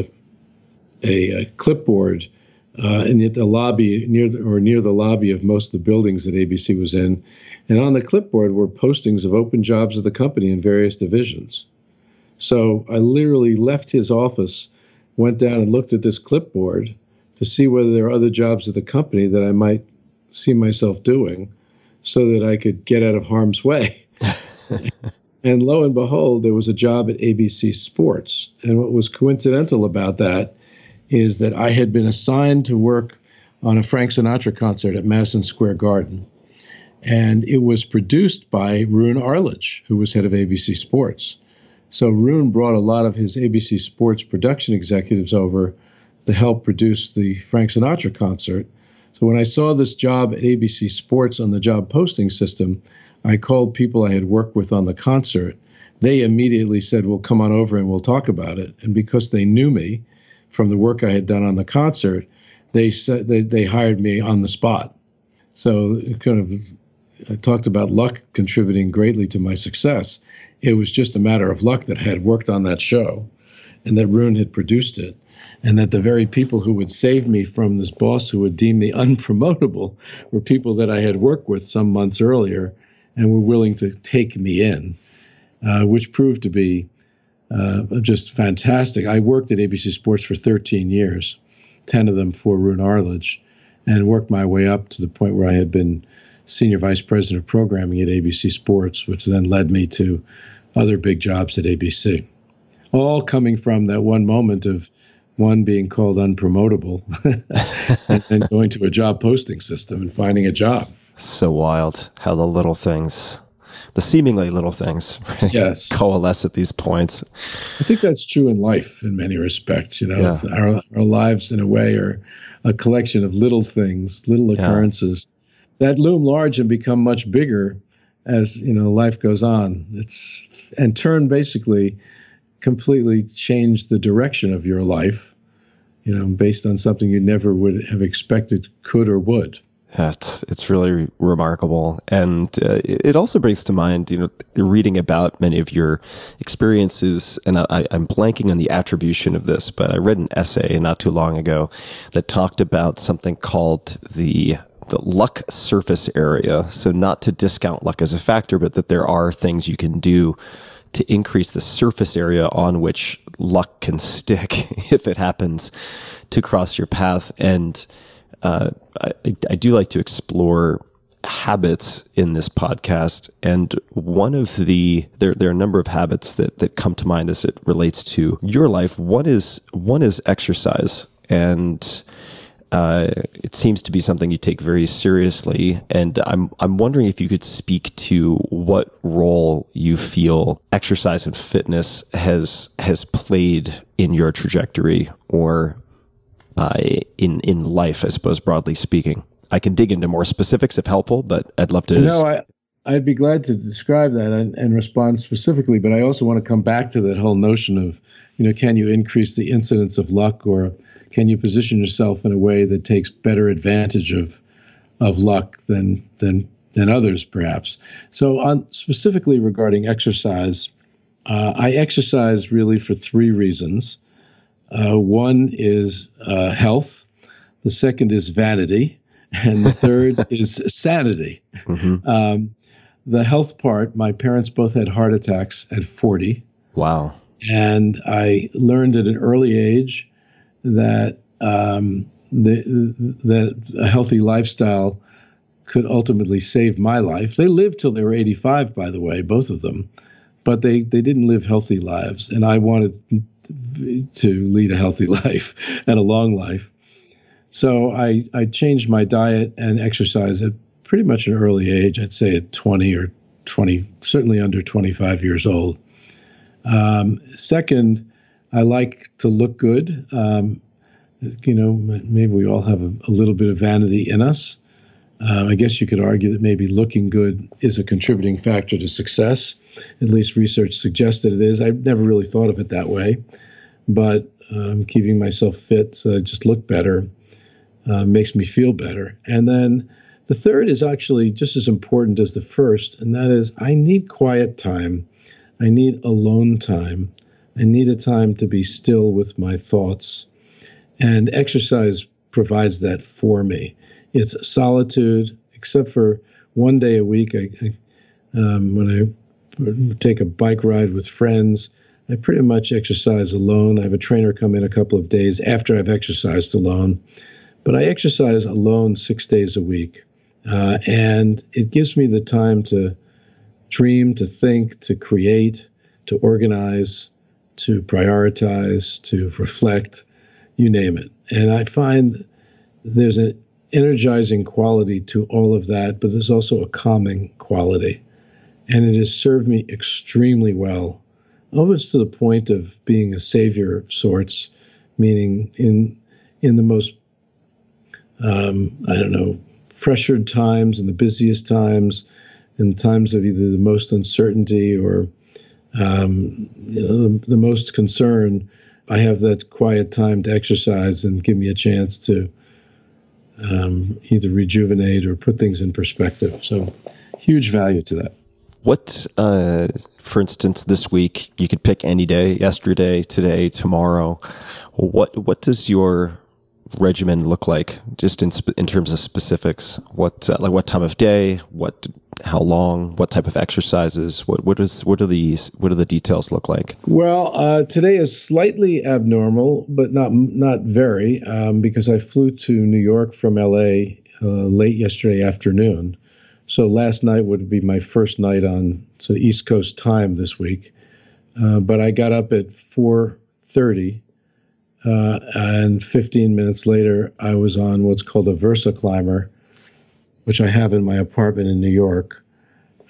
a clipboard in the lobby near the lobby of most of the buildings that ABC was in, and on the clipboard were postings of open jobs at the company in various divisions. So I literally left his office, went down and looked at this clipboard to see whether there are other jobs at the company that I might see myself doing, so that I could get out of harm's way. And lo and behold, there was a job at ABC Sports. And what was coincidental about that is that I had been assigned to work on a Frank Sinatra concert at Madison Square Garden. And it was produced by Roone Arledge, who was head of ABC Sports. So Roone brought a lot of his ABC Sports production executives over to help produce the Frank Sinatra concert. So when I saw this job at ABC Sports on the job posting system, I called people I had worked with on the concert. They immediately said, well, come on over and we'll talk about it. And because they knew me from the work I had done on the concert, they said they hired me on the spot. So I talked about luck contributing greatly to my success. It was just a matter of luck that I had worked on that show and that Roone had produced it, and that the very people who would save me from this boss who would deem me unpromotable were people that I had worked with some months earlier and were willing to take me in, which proved to be just fantastic. I worked at ABC Sports for 13 years, 10 of them for Roone Arledge, and worked my way up to the point where I had been senior vice president of programming at ABC Sports, which then led me to other big jobs at ABC, all coming from that one moment of one being called unpromotable and then going to a job posting system and finding a job. So wild how the little things seemingly little things, right? Yes. Coalesce at these points. I think that's true in life in many respects. It's our lives in a way are a collection of little things, little occurrences that loom large and become much bigger as life goes on. And turn basically completely change the direction of your life, based on something you never would have expected could or would. Yeah, it's really remarkable. And it also brings to mind, reading about many of your experiences, and I'm blanking on the attribution of this, but I read an essay not too long ago that talked about something called the luck surface area. So not to discount luck as a factor, but that there are things you can do to increase the surface area on which luck can stick if it happens to cross your path. And I do like to explore habits in this podcast. And one of there are a number of habits that come to mind as it relates to your life. One is exercise. And it seems to be something you take very seriously. And I'm wondering if you could speak to what role you feel exercise and fitness has played in your trajectory, or in life, I suppose, broadly speaking. I can dig into more specifics if helpful, but I'd love to. No, I'd be glad to describe that and respond specifically, but I also want to come back to that whole notion of, can you increase the incidence of luck, or can you position yourself in a way that takes better advantage of luck than others, perhaps? So, specifically regarding exercise, I exercise really for three reasons. One is health, the second is vanity, and the third is sanity. Mm-hmm. The health part, my parents both had heart attacks at 40. Wow. And I learned at an early age that that a healthy lifestyle could ultimately save my life. They lived till they were 85, by the way, both of them, but they didn't live healthy lives. And I wanted to lead a healthy life and a long life. So I changed my diet and exercise at pretty much an early age. I'd say at 20 or 20, certainly under 25 years old. Second, I like to look good. Maybe we all have a little bit of vanity in us. I guess you could argue that maybe looking good is a contributing factor to success. At least research suggests that it is. I've never really thought of it that way. But keeping myself fit so I just look better makes me feel better. And then the third is actually just as important as the first, and that is I need quiet time. I need alone time. I need a time to be still with my thoughts. And exercise provides that for me. It's solitude, except for one day a week. When I take a bike ride with friends, I pretty much exercise alone. I have a trainer come in a couple of days after I've exercised alone. But I exercise alone 6 days a week. And it gives me the time to dream, to think, to create, to organize, to prioritize, to reflect, you name it. And I find there's an energizing quality to all of that, but there's also a calming quality. And it has served me extremely well, almost to the point of being a savior of sorts, meaning in the most, pressured times and the busiest times, in times of either the most uncertainty or the most concern, I have that quiet time to exercise and give me a chance to either rejuvenate or put things in perspective. So huge value to that. What, for instance, this week, you could pick any day, yesterday, today, tomorrow. What does your regimen look like, just in terms of specifics? What time of day? How long? What type of exercises? What do the details look like? Well, today is slightly abnormal, but not very, because I flew to New York from LA late yesterday afternoon. So last night would be my first night on East Coast time this week. But I got up at 4:30, and 15 minutes later, I was on what's called a Versa Climber, which I have in my apartment in New York.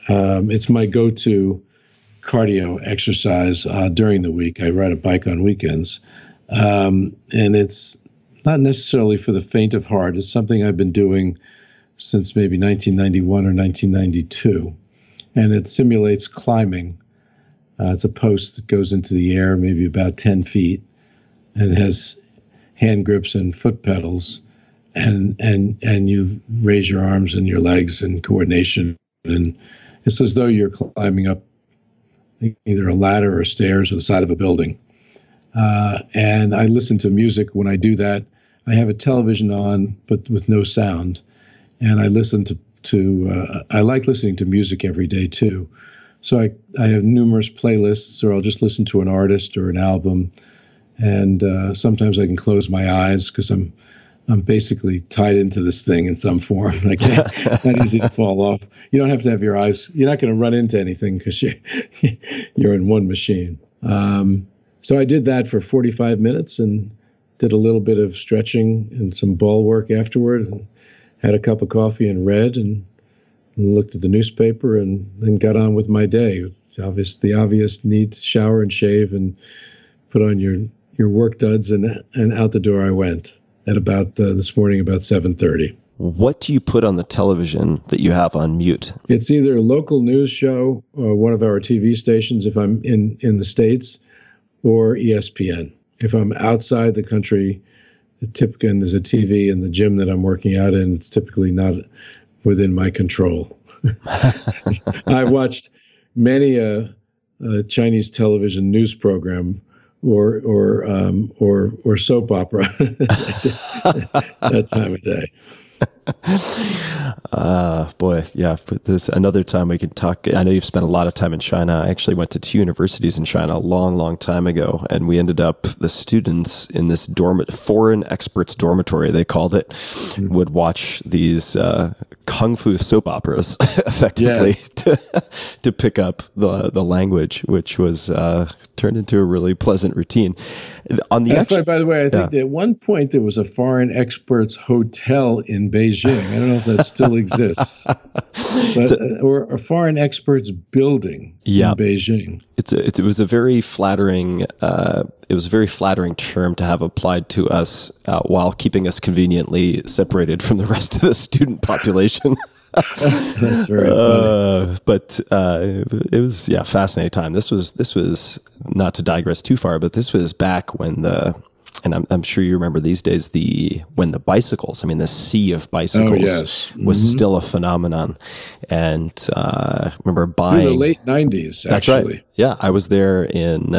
It's my go-to cardio exercise during the week. I ride a bike on weekends. And it's not necessarily for the faint of heart. It's something I've been doing since maybe 1991 or 1992. And it simulates climbing. It's a post that goes into the air, maybe about 10 feet, and it has hand grips and foot pedals. And you raise your arms and your legs in coordination. And it's as though you're climbing up either a ladder or stairs or the side of a building. And I listen to music when I do that. I have a television on, but with no sound. And I listen I like listening to music every day too. So I have numerous playlists, or I'll just listen to an artist or an album. And sometimes I can close my eyes because I'm basically tied into this thing in some form. I can't, not easy to fall off. You don't have to have your eyes. You're not going to run into anything because you're in one machine. So I did that for 45 minutes and did a little bit of stretching and some ball work afterward, and had a cup of coffee and read and looked at the newspaper, and then got on with my day. It's the obvious need to shower and shave and put on your work duds, and out the door I went at about this morning about 7:30. What do you put on the television that you have on mute? It's either a local news show or one of our TV stations if I'm in the States, or ESPN. If I'm outside the country, typically, and there's a TV in the gym that I'm working out in, it's typically not within my control. I've watched many a Chinese television news program or soap opera that time of day. Boy, yeah. But this another time we could talk. I know you've spent a lot of time in China. I actually went to 2 universities in China a long time ago, and we ended up, the students in this foreign experts dormitory, they called it, would watch these kung fu soap operas effectively, yes, to pick up the language, which was turned into a really pleasant routine. On the by the way, I think that at one point there was a foreign experts hotel in Beijing. I don't know if that still exists, or a foreign experts building in Beijing. It was a very flattering. It was a very flattering term to have applied to us while keeping us conveniently separated from the rest of the student population. That's very funny. But it was fascinating time. This was not to digress too far, but this was back when and I'm sure you remember these days, when the bicycles, I mean, the sea of bicycles was still a phenomenon. And I remember buying in the late 90s. That's actually. Right. Yeah, I was there in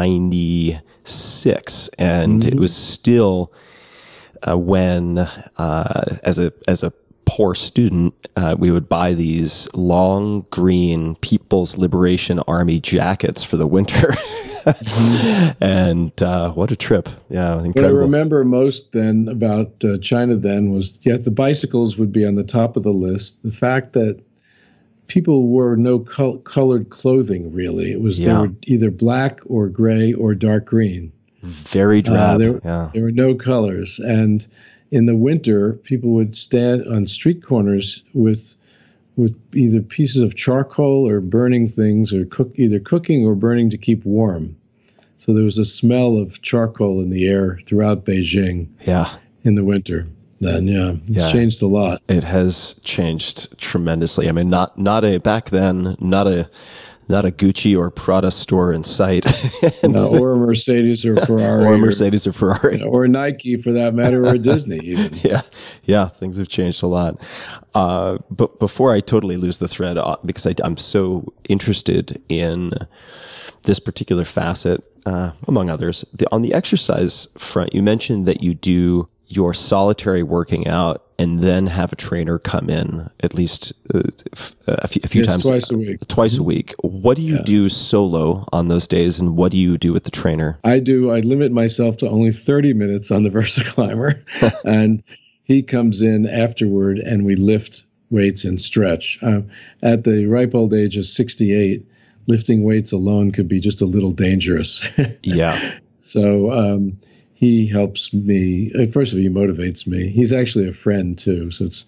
96, and it was still when as a poor student, we would buy these long green People's Liberation Army jackets for the winter. And what a trip. Yeah, incredible. What I remember most then about China then was, the bicycles would be on the top of the list. The fact that people wore no colored clothing, really. It was, they were either black or gray or dark green. Very drab. There were no colors. And in the winter, people would stand on street corners with either pieces of charcoal or burning things, or either cooking or burning to keep warm. So there was a smell of charcoal in the air throughout Beijing. Yeah. In the winter. Then it's changed a lot. It has changed tremendously. I mean, back then, not a Gucci or Prada store in sight. Or a Mercedes or Ferrari. Or Nike, for that matter, or Disney even. Yeah, things have changed a lot. But before I totally lose the thread, because I'm so interested in this particular facet, among others, on the exercise front, you mentioned that you do your solitary working out and then have a trainer come in at least a few times. Twice a week. Twice a week. What do you do solo on those days, and what do you do with the trainer? I limit myself to only 30 minutes on the VersaClimber, and he comes in afterward and we lift weights and stretch. At the ripe old age of 68, lifting weights alone could be just a little dangerous. Yeah. So he helps me. First of all, he motivates me. He's actually a friend too. So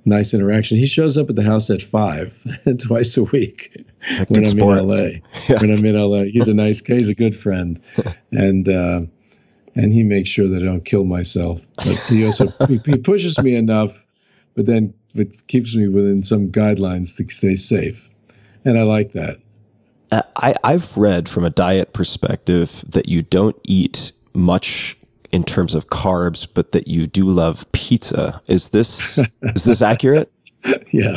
nice interaction. He shows up at the house at 5 twice a week when I'm in LA. Yeah. When I'm in LA, he's a nice guy. He's a good friend, and he makes sure that I don't kill myself. But he also he pushes me enough, but then it keeps me within some guidelines to stay safe, and I like that. I've read from a diet perspective that you don't eat much in terms of carbs, but that you do love pizza. Is this accurate? Yeah,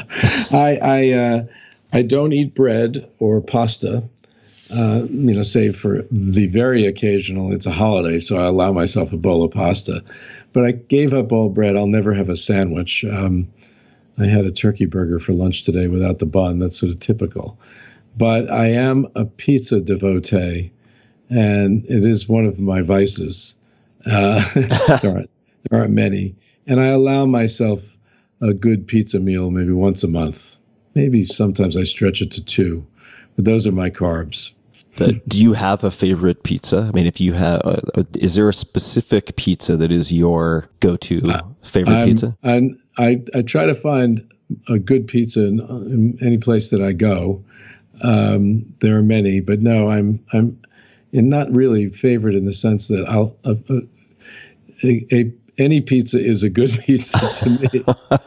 I don't eat bread or pasta. Save for the very occasional. It's a holiday, so I allow myself a bowl of pasta. But I gave up all bread. I'll never have a sandwich. I had a turkey burger for lunch today without the bun. That's sort of typical. But I am a pizza devotee, and it is one of my vices. There aren't many. And I allow myself a good pizza meal maybe once a month. Maybe sometimes I stretch it to 2. But those are my carbs. Do you have a favorite pizza? I mean, if you have, is there a specific pizza that is your go-to favorite pizza? I try to find a good pizza in any place that I go. There are many, but no, I'm not really favorite in the sense that any pizza is a good pizza to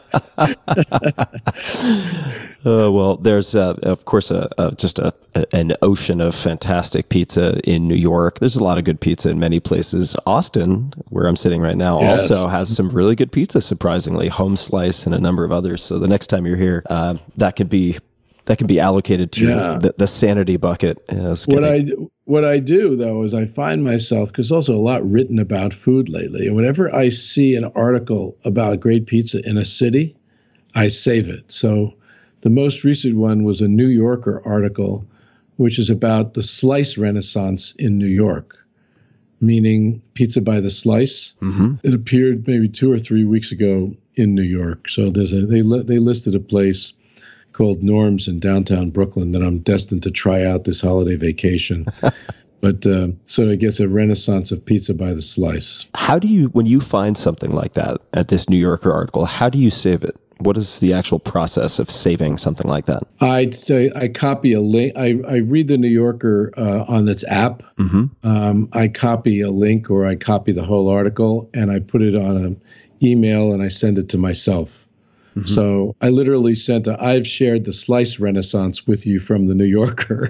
me. Well, there's of course an ocean of fantastic pizza in New York. There's a lot of good pizza in many places. Austin, where I'm sitting right now, also has some really good pizza. Surprisingly, Home Slice and a number of others. So the next time you're here, that can be allocated to the sanity bucket. What I do, though, is I find myself, because also a lot written about food lately, and whenever I see an article about great pizza in a city, I save it. So the most recent one was a New Yorker article, which is about the slice renaissance in New York, meaning pizza by the slice. Mm-hmm. It appeared maybe 2 or 3 weeks ago in New York. So they listed a place called Norm's in downtown Brooklyn that I'm destined to try out this holiday vacation. But so I guess a renaissance of pizza by the slice. How do you, when you find something like that at this New Yorker article, how do you save it? What is the actual process of saving something like that? I'd say I copy a link. I read the New Yorker on its app. Mm-hmm. I copy a link or I copy the whole article and I put it on an email and I send it to myself. Mm-hmm. So I literally I've shared the slice renaissance with you from the New Yorker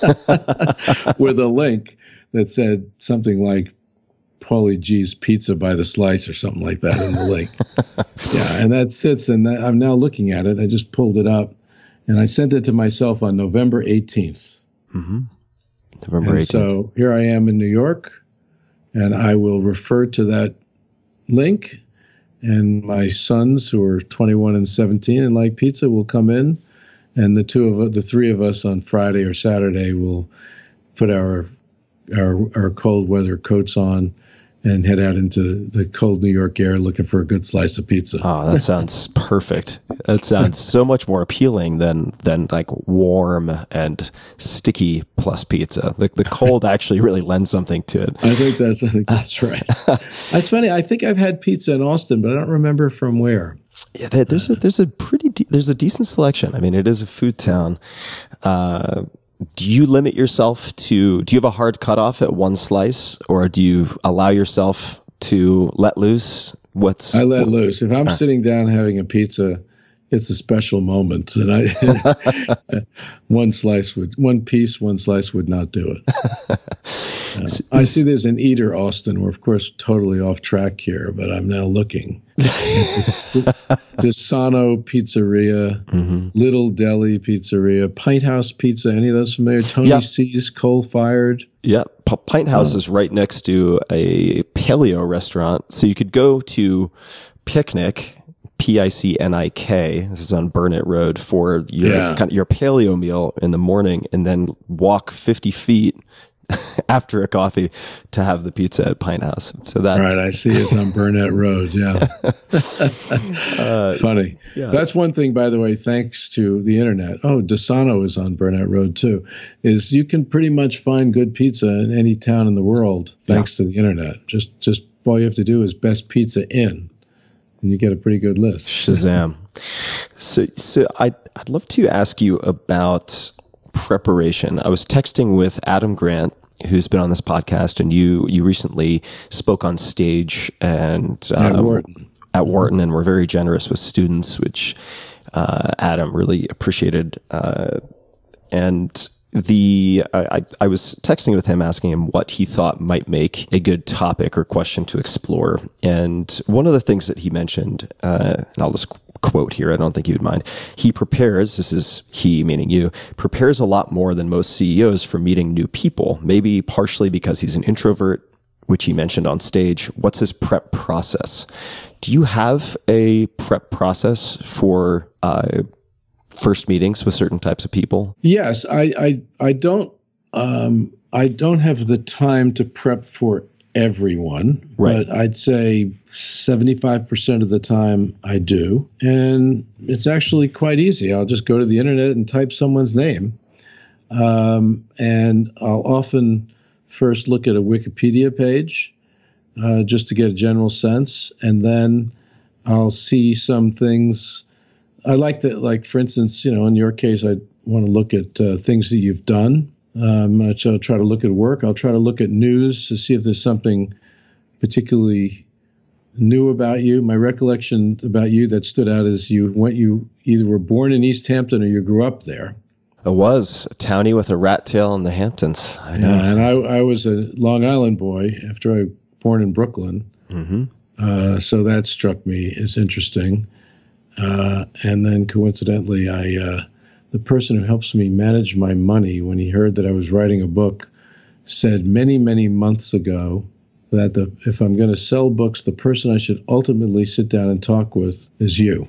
with a link that said something like Paulie G's Pizza by the Slice or something like that in the link. Yeah, and that sits, and I'm now looking at it. I just pulled it up, and I sent it to myself on November 18th. Mm-hmm. November 18th. So here I am in New York, and I will refer to that link. And my sons, who are 21 and 17 and like pizza, will come in, and the three of us on Friday or Saturday will put our cold weather coats on and head out into the cold New York air looking for a good slice of pizza. Oh, that sounds perfect. That sounds so much more appealing than like warm and sticky plus pizza. The cold actually really lends something to it. I think that's right. That's funny. I think I've had pizza in Austin, but I don't remember from where. Yeah, there's a decent selection. I mean, it is a food town. Do you limit yourself do you have a hard cutoff at one slice, or do you allow yourself to let loose? I let loose. If I'm sitting down having a pizza, it's a special moment. And one slice would not do it. I see there's an Eater Austin. We're, of course, totally off track here, but I'm now looking. Desano Pizzeria, mm-hmm. Little Deli Pizzeria, Pint House Pizza. Any of those familiar? Tony C's Coal Fired. Yep. Pint House is right next to a paleo restaurant. So you could go to Picnic, Picnik. This is on Burnett Road for your paleo meal in the morning, and then walk 50 feet after a coffee to have the pizza at Pint House. So that's right. I see it's on Burnett Road. Yeah. Funny. Yeah. That's one thing, by the way, thanks to the internet. Oh, Desano is on Burnett Road too. Is you can pretty much find good pizza in any town in the world thanks to the internet. Just all you have to do is Best Pizza In. and you get a pretty good list. Shazam. So I'd love to ask you about preparation. I was texting with Adam Grant, who's been on this podcast, and you recently spoke on stage and at Wharton, and were very generous with students, which Adam really appreciated. And I was texting with him, asking him what he thought might make a good topic or question to explore. And one of the things that he mentioned, and I'll just quote here, I don't think you would mind. He prepares, this is he meaning you, prepares a lot more than most CEOs for meeting new people, maybe partially because he's an introvert, which he mentioned on stage. What's his prep process? Do you have a prep process for first meetings with certain types of people? Yes, I don't have the time to prep for everyone, right. But I'd say 75% of the time I do. And it's actually quite easy. I'll just go to the internet and type someone's name. And I'll often first look at a Wikipedia page just to get a general sense. And then I'll see some things. I like to, like, for instance, in your case, I want to look at things that you've done. I'll try to look at work. I'll try to look at news to see if there's something particularly new about you. My recollection about you that stood out is you either were born in East Hampton or you grew up there. I was a townie with a rat tail in the Hamptons. I know. Yeah, and I was a Long Island boy after I was born in Brooklyn. Mm-hmm. So that struck me as interesting. And then coincidentally, the person who helps me manage my money, when he heard that I was writing a book, said many, many months ago that if I'm going to sell books, the person I should ultimately sit down and talk with is you.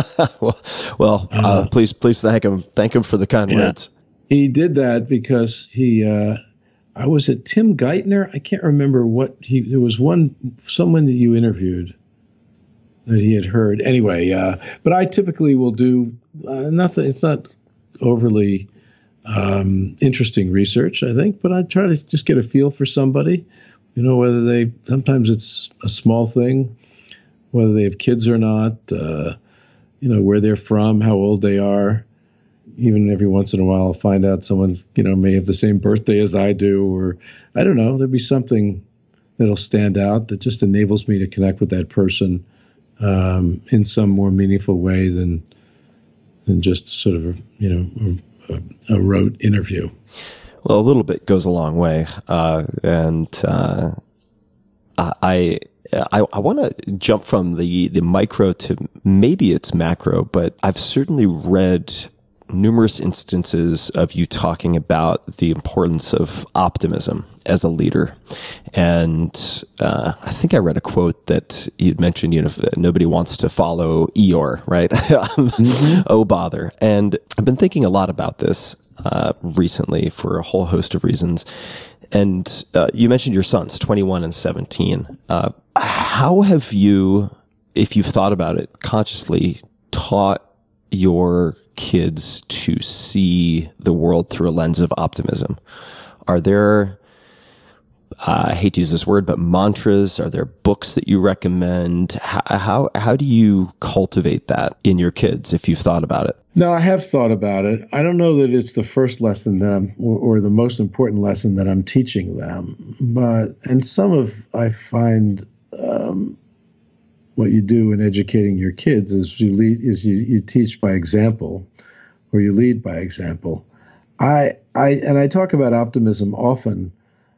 Please thank him. Thank him for the kind words. He did that because I was at Tim Geithner. I can't remember there was someone that you interviewed that he had heard. Anyway, but I typically will do nothing. It's not overly interesting research, I think, but I try to just get a feel for somebody, whether sometimes it's a small thing, whether they have kids or not, where they're from, how old they are. Even every once in a while, I'll find out someone, may have the same birthday as I do, or I don't know, there'll be something that'll stand out that just enables me to connect with that person in some more meaningful way than just sort of a rote interview. Well, a little bit goes a long way, and I want to jump from the micro to maybe it's macro, but I've certainly read numerous instances of you talking about the importance of optimism as a leader. And I think I read a quote that you'd mentioned, nobody wants to follow Eeyore, right? Mm-hmm. Oh, bother. And I've been thinking a lot about this recently for a whole host of reasons. And you mentioned your sons, 21 and 17. How have you, if you've thought about it consciously, taught your kids to see the world through a lens of optimism? Are there, I hate to use this word, but mantras? Are there books that you recommend? How do you cultivate that in your kids, if you've thought about it? No, I have thought about it. I don't know that it's the first lesson that or the most important lesson that I'm teaching them, I find what you do in educating your kids is you teach by example, or you lead by example. I talk about optimism often,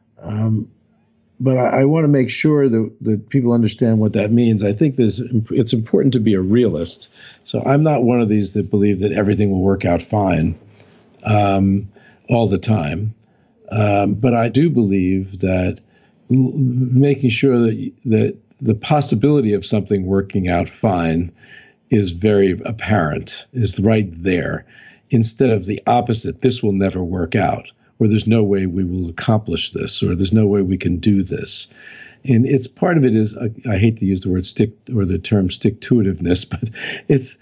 but I want to make sure that people understand what that means. I think it's important to be a realist. So I'm not one of these that believe that everything will work out fine all the time. But I do believe that making sure that the possibility of something working out fine is very apparent, is right there, instead of the opposite, this will never work out, or there's no way we will accomplish this, or there's no way we can do this. And it's part of it is, I hate to use the word the term stick-to-itiveness, but it's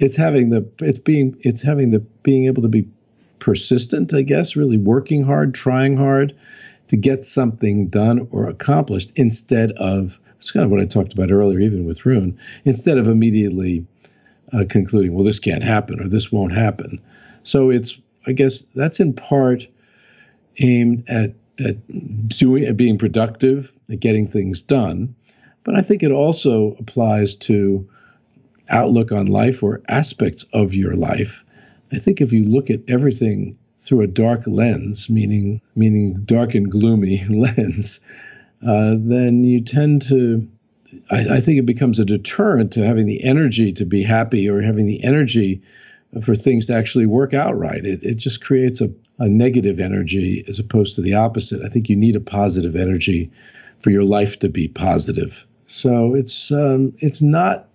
being able to be persistent, I guess, really working hard, trying hard to get something done or accomplished, instead of It's kind of what I talked about earlier, even with Rune, instead of immediately concluding, well, this can't happen or this won't happen. So I guess that's in part aimed at being productive, at getting things done. But I think it also applies to outlook on life or aspects of your life. I think if you look at everything through a dark lens, meaning dark and gloomy lens, then you tend to, I think it becomes a deterrent to having the energy to be happy or having the energy for things to actually work out right. It just creates a negative energy as opposed to the opposite. I think you need a positive energy for your life to be positive. So it's not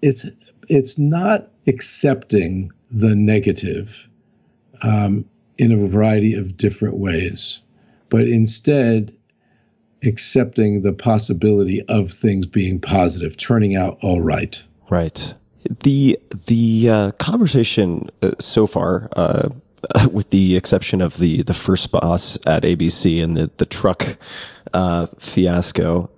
accepting the negative in a variety of different ways, but instead accepting the possibility of things being positive, turning out all right. Right. The conversation so far, with the exception of the first boss at ABC and the truck fiasco,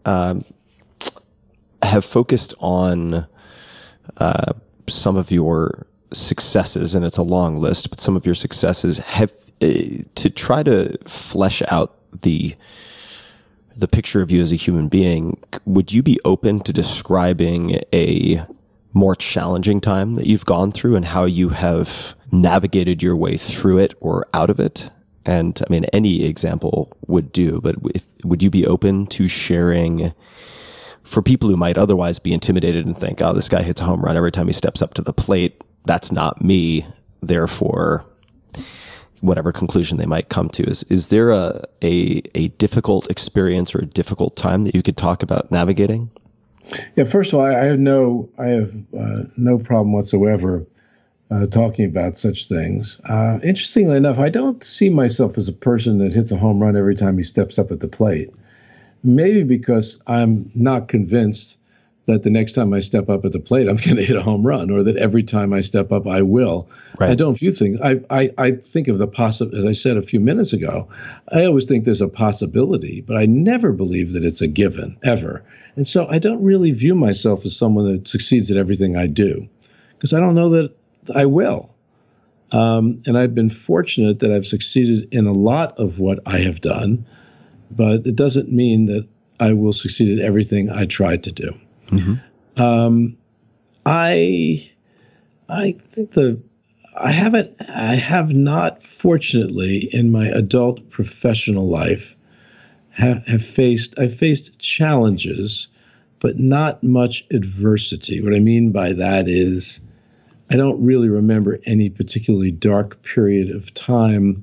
have focused on some of your successes, and it's a long list, but some of your successes have to try to flesh out the picture of you as a human being. Would you be open to describing a more challenging time that you've gone through and how you have navigated your way through it or out of it? And I mean, any example would do, but would you be open to sharing for people who might otherwise be intimidated and think, oh, this guy hits a home run every time he steps up to the plate. That's not me. Therefore, whatever conclusion they might come to. Is there a difficult experience or a difficult time that you could talk about navigating? Yeah, first of all, I have no problem whatsoever talking about such things. Interestingly enough, I don't see myself as a person that hits a home run every time he steps up at the plate. Maybe because I'm not convinced that the next time I step up at the plate, I'm going to hit a home run, or that every time I step up, I will. Right. I don't view things. I think of the possible, as I said a few minutes ago, I always think there's a possibility, but I never believe that it's a given, ever. And so I don't really view myself as someone that succeeds at everything I do, because I don't know that I will. And I've been fortunate that I've succeeded in a lot of what I have done, but it doesn't mean that I will succeed at everything I try to do. Mm-hmm. I think I have not, fortunately, in my adult professional life, I've faced challenges, but not much adversity. What I mean by that is I don't really remember any particularly dark period of time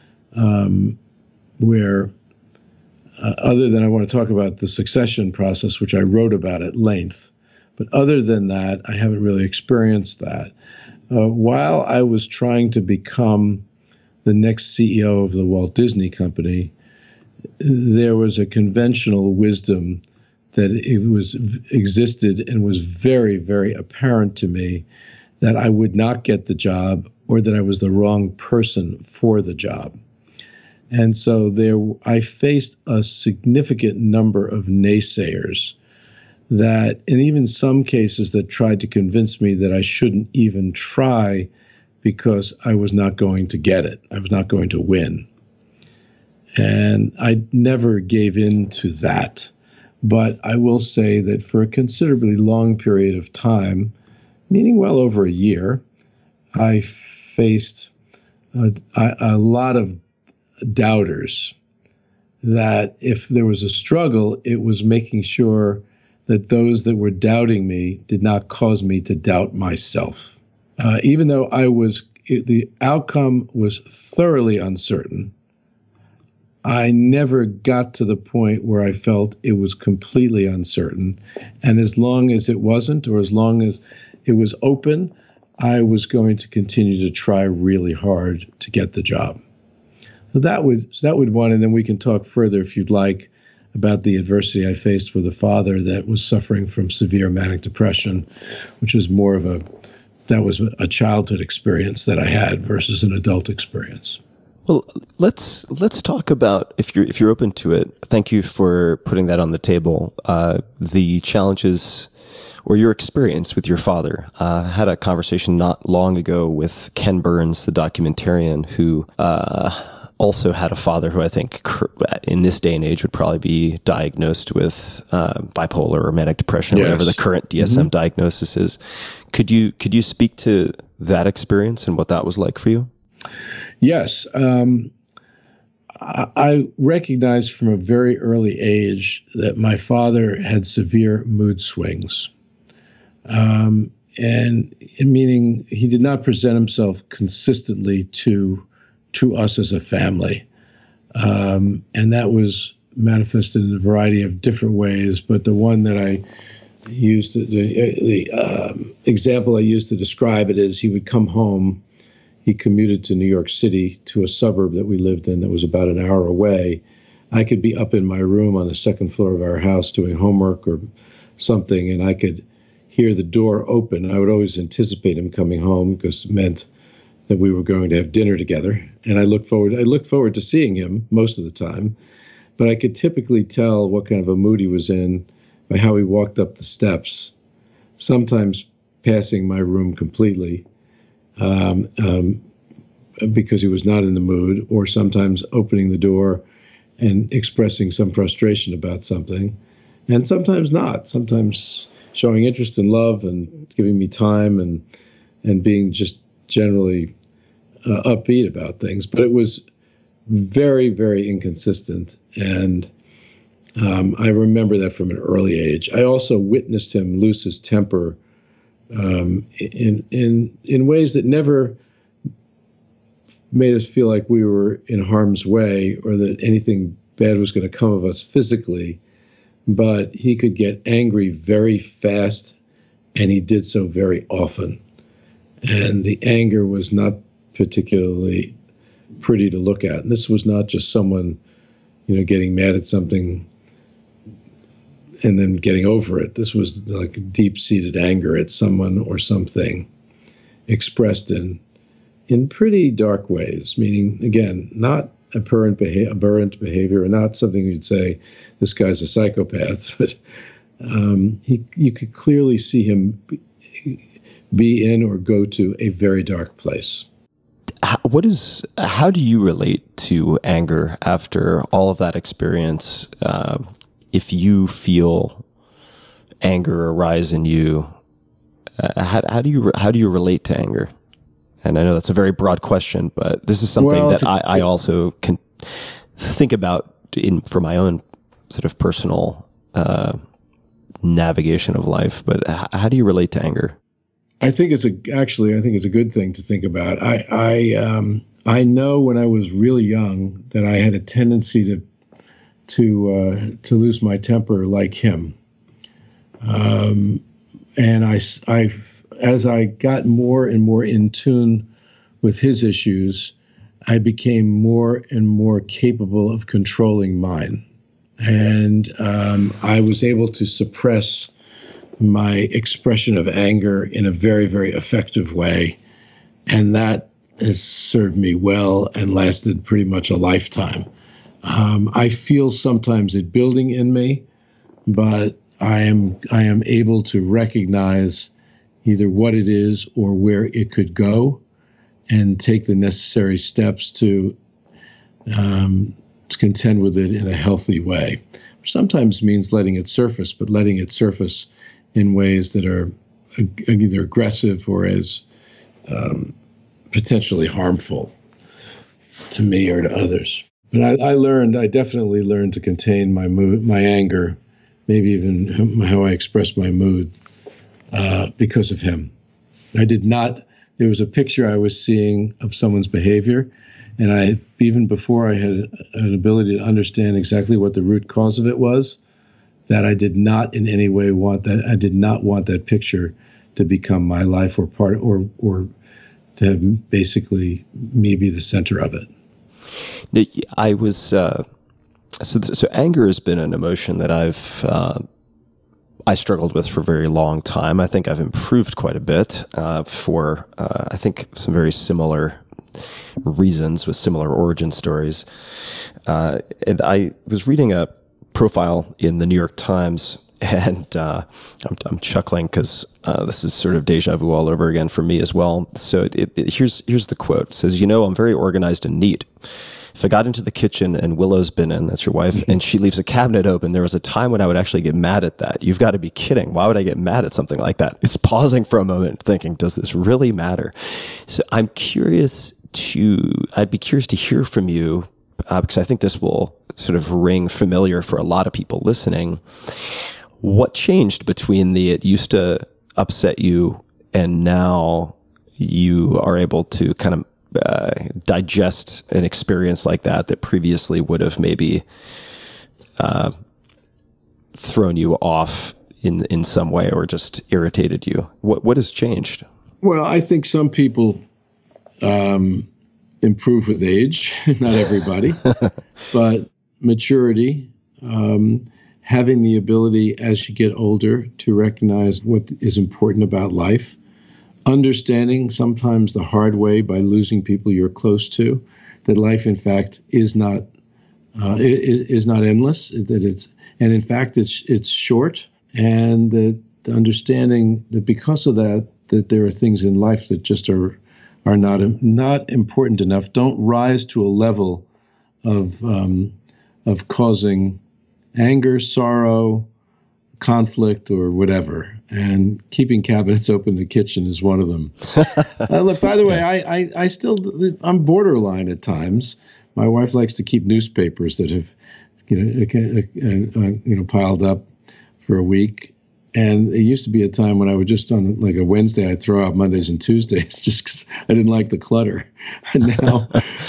where, other than I want to talk about the succession process, which I wrote about at length. But other than that, I haven't really experienced that. While I was trying to become the next CEO of the Walt Disney Company, there was a conventional wisdom that existed and was very, very apparent to me that I would not get the job, or that I was the wrong person for the job. And so I faced a significant number of naysayers that, and even some cases that tried to convince me that I shouldn't even try because I was not going to get it. I was not going to win. And I never gave in to that. But I will say that for a considerably long period of time, meaning well over a year, I faced a lot of doubters, that if there was a struggle, it was making sure that those that were doubting me did not cause me to doubt myself. Even though the outcome was thoroughly uncertain, I never got to the point where I felt it was completely uncertain. And as long as it wasn't, or as long as it was open, I was going to continue to try really hard to get the job. So that would one, and then we can talk further if you'd like about the adversity I faced with a father that was suffering from severe manic depression, which was that was a childhood experience that I had versus an adult experience. Well, let's talk about, if you're open to it. Thank you for putting that on the table. The challenges or your experience with your father. I had a conversation not long ago with Ken Burns, the documentarian, who also had a father who I think in this day and age would probably be diagnosed with bipolar or manic depression, or whatever the current DSM diagnosis is. Could you speak to that experience and what that was like for you? Yes. I recognized from a very early age that my father had severe mood swings. And meaning he did not present himself consistently to us as a family. And that was manifested in a variety of different ways. But the one that I used, the example I used to describe it is he would come home. He commuted to New York City, to a suburb that we lived in that was about an hour away. I could be up in my room on the second floor of our house doing homework or something, and I could hear the door open. I would always anticipate him coming home because it meant that we were going to have dinner together. And I looked forward to seeing him most of the time, but I could typically tell what kind of a mood he was in by how he walked up the steps, sometimes passing my room completely, because he was not in the mood, or sometimes opening the door and expressing some frustration about something, and sometimes not, sometimes showing interest and love and giving me time and being just generally upbeat about things. But it was very, very inconsistent. And I remember that from an early age. I also witnessed him lose his temper in ways that never made us feel like we were in harm's way or that anything bad was going to come of us physically. But he could get angry very fast, and he did so very often. And the anger was not particularly pretty to look at. And this was not just someone, getting mad at something and then getting over it. This was like deep-seated anger at someone or something expressed in pretty dark ways, meaning, again, not aberrant behavior, or not something you'd say, this guy's a psychopath, but you could clearly see him be in or go to a very dark place. How do you relate to anger after all of that experience? If you feel anger arise in you, how do you relate to anger? And I know that's a very broad question, but this is something that I also can think about for my own sort of personal navigation of life. But how do you relate to anger? I think it's a good thing to think about. I know when I was really young that I had a tendency to lose my temper like him, and as I got more and more in tune with his issues, I became more and more capable of controlling mine, and I was able to suppress my expression of anger in a very, very effective way. And that has served me well and lasted pretty much a lifetime. I feel sometimes it building in me, but I am able to recognize either what it is or where it could go and take the necessary steps to contend with it in a healthy way, which sometimes means letting it surface, but letting it surface in ways that are either aggressive or as potentially harmful to me or to others. But I definitely learned to contain my mood, my anger, maybe even how I express my mood because of him. There was a picture I was seeing of someone's behavior, and even before I had an ability to understand exactly what the root cause of it was, that I did not in any way want that. I did not want that picture to become my life or part, or to have basically me be the center of it. I was so anger has been an emotion that I struggled with for a very long time. I think I've improved quite a bit for I think some very similar reasons with similar origin stories. And I was reading a profile in the New York Times, and I'm chuckling because this is sort of deja vu all over again for me as well. So here's the quote. It says, I'm very organized and neat. If I got into the kitchen and Willow's been in, that's your wife, and she leaves a cabinet open, there was a time when I would actually get mad at that. You've got to be kidding. Why would I get mad at something like that? It's pausing for a moment thinking, does this really matter? So I'd be curious to hear from you, because I think this will sort of ring familiar for a lot of people listening. What changed between it used to upset you and now you are able to kind of digest an experience like that previously would have maybe thrown you off in some way or just irritated you? What has changed? Well, I think some people improve with age, not everybody, but maturity, having the ability as you get older to recognize what is important about life, understanding sometimes the hard way by losing people you're close to, that life in fact is not endless, and in fact it's short, and that understanding that because of that there are things in life that just are not important enough, don't rise to a level of causing anger, sorrow, conflict, or whatever. And keeping cabinets open in the kitchen is one of them. Look, by the way, I'm borderline at times. My wife likes to keep newspapers that have, piled up for a week. And it used to be a time when I would just on like a Wednesday, I'd throw out Mondays and Tuesdays just because I didn't like the clutter. And now,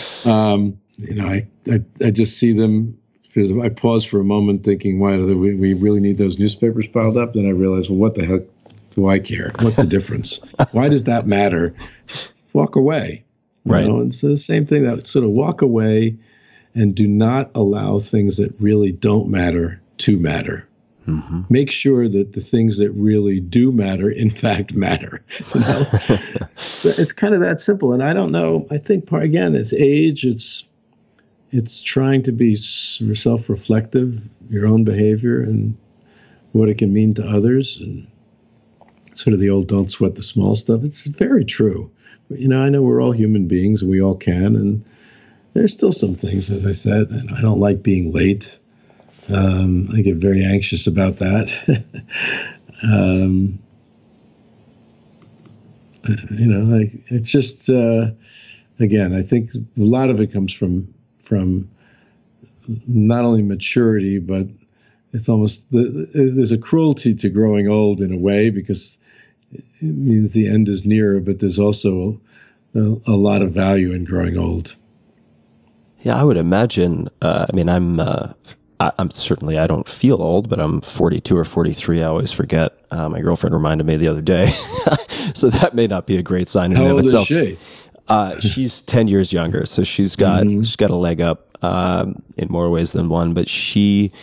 I just see them. I pause for a moment thinking, why do we really need those newspapers piled up? Then I realize, well, what the heck do I care? What's the difference? Why does that matter? Just walk away. Right. And so the same thing, that sort of walk away and do not allow things that really don't matter to matter. Mm-hmm. Make sure that the things that really do matter, in fact, matter. It's kind of that simple. And I don't know. I think again, it's age. It's trying to be self-reflective, your own behavior and what it can mean to others, and sort of the old "don't sweat the small stuff." It's very true. But, I know we're all human beings and we all can, and there's still some things, as I said, and I don't like being late. I get very anxious about that. It's just, again, I think a lot of it comes from not only maturity, but it's almost there's a cruelty to growing old in a way, because it means the end is nearer, but there's also a lot of value in growing old. Yeah, I would imagine. I'm certainly, I don't feel old, but I'm 42 or 43. I always forget. My girlfriend reminded me the other day. So that may not be a great sign in and of itself. How old is she? She's 10 years younger. So she's got a leg up in more ways than one. But so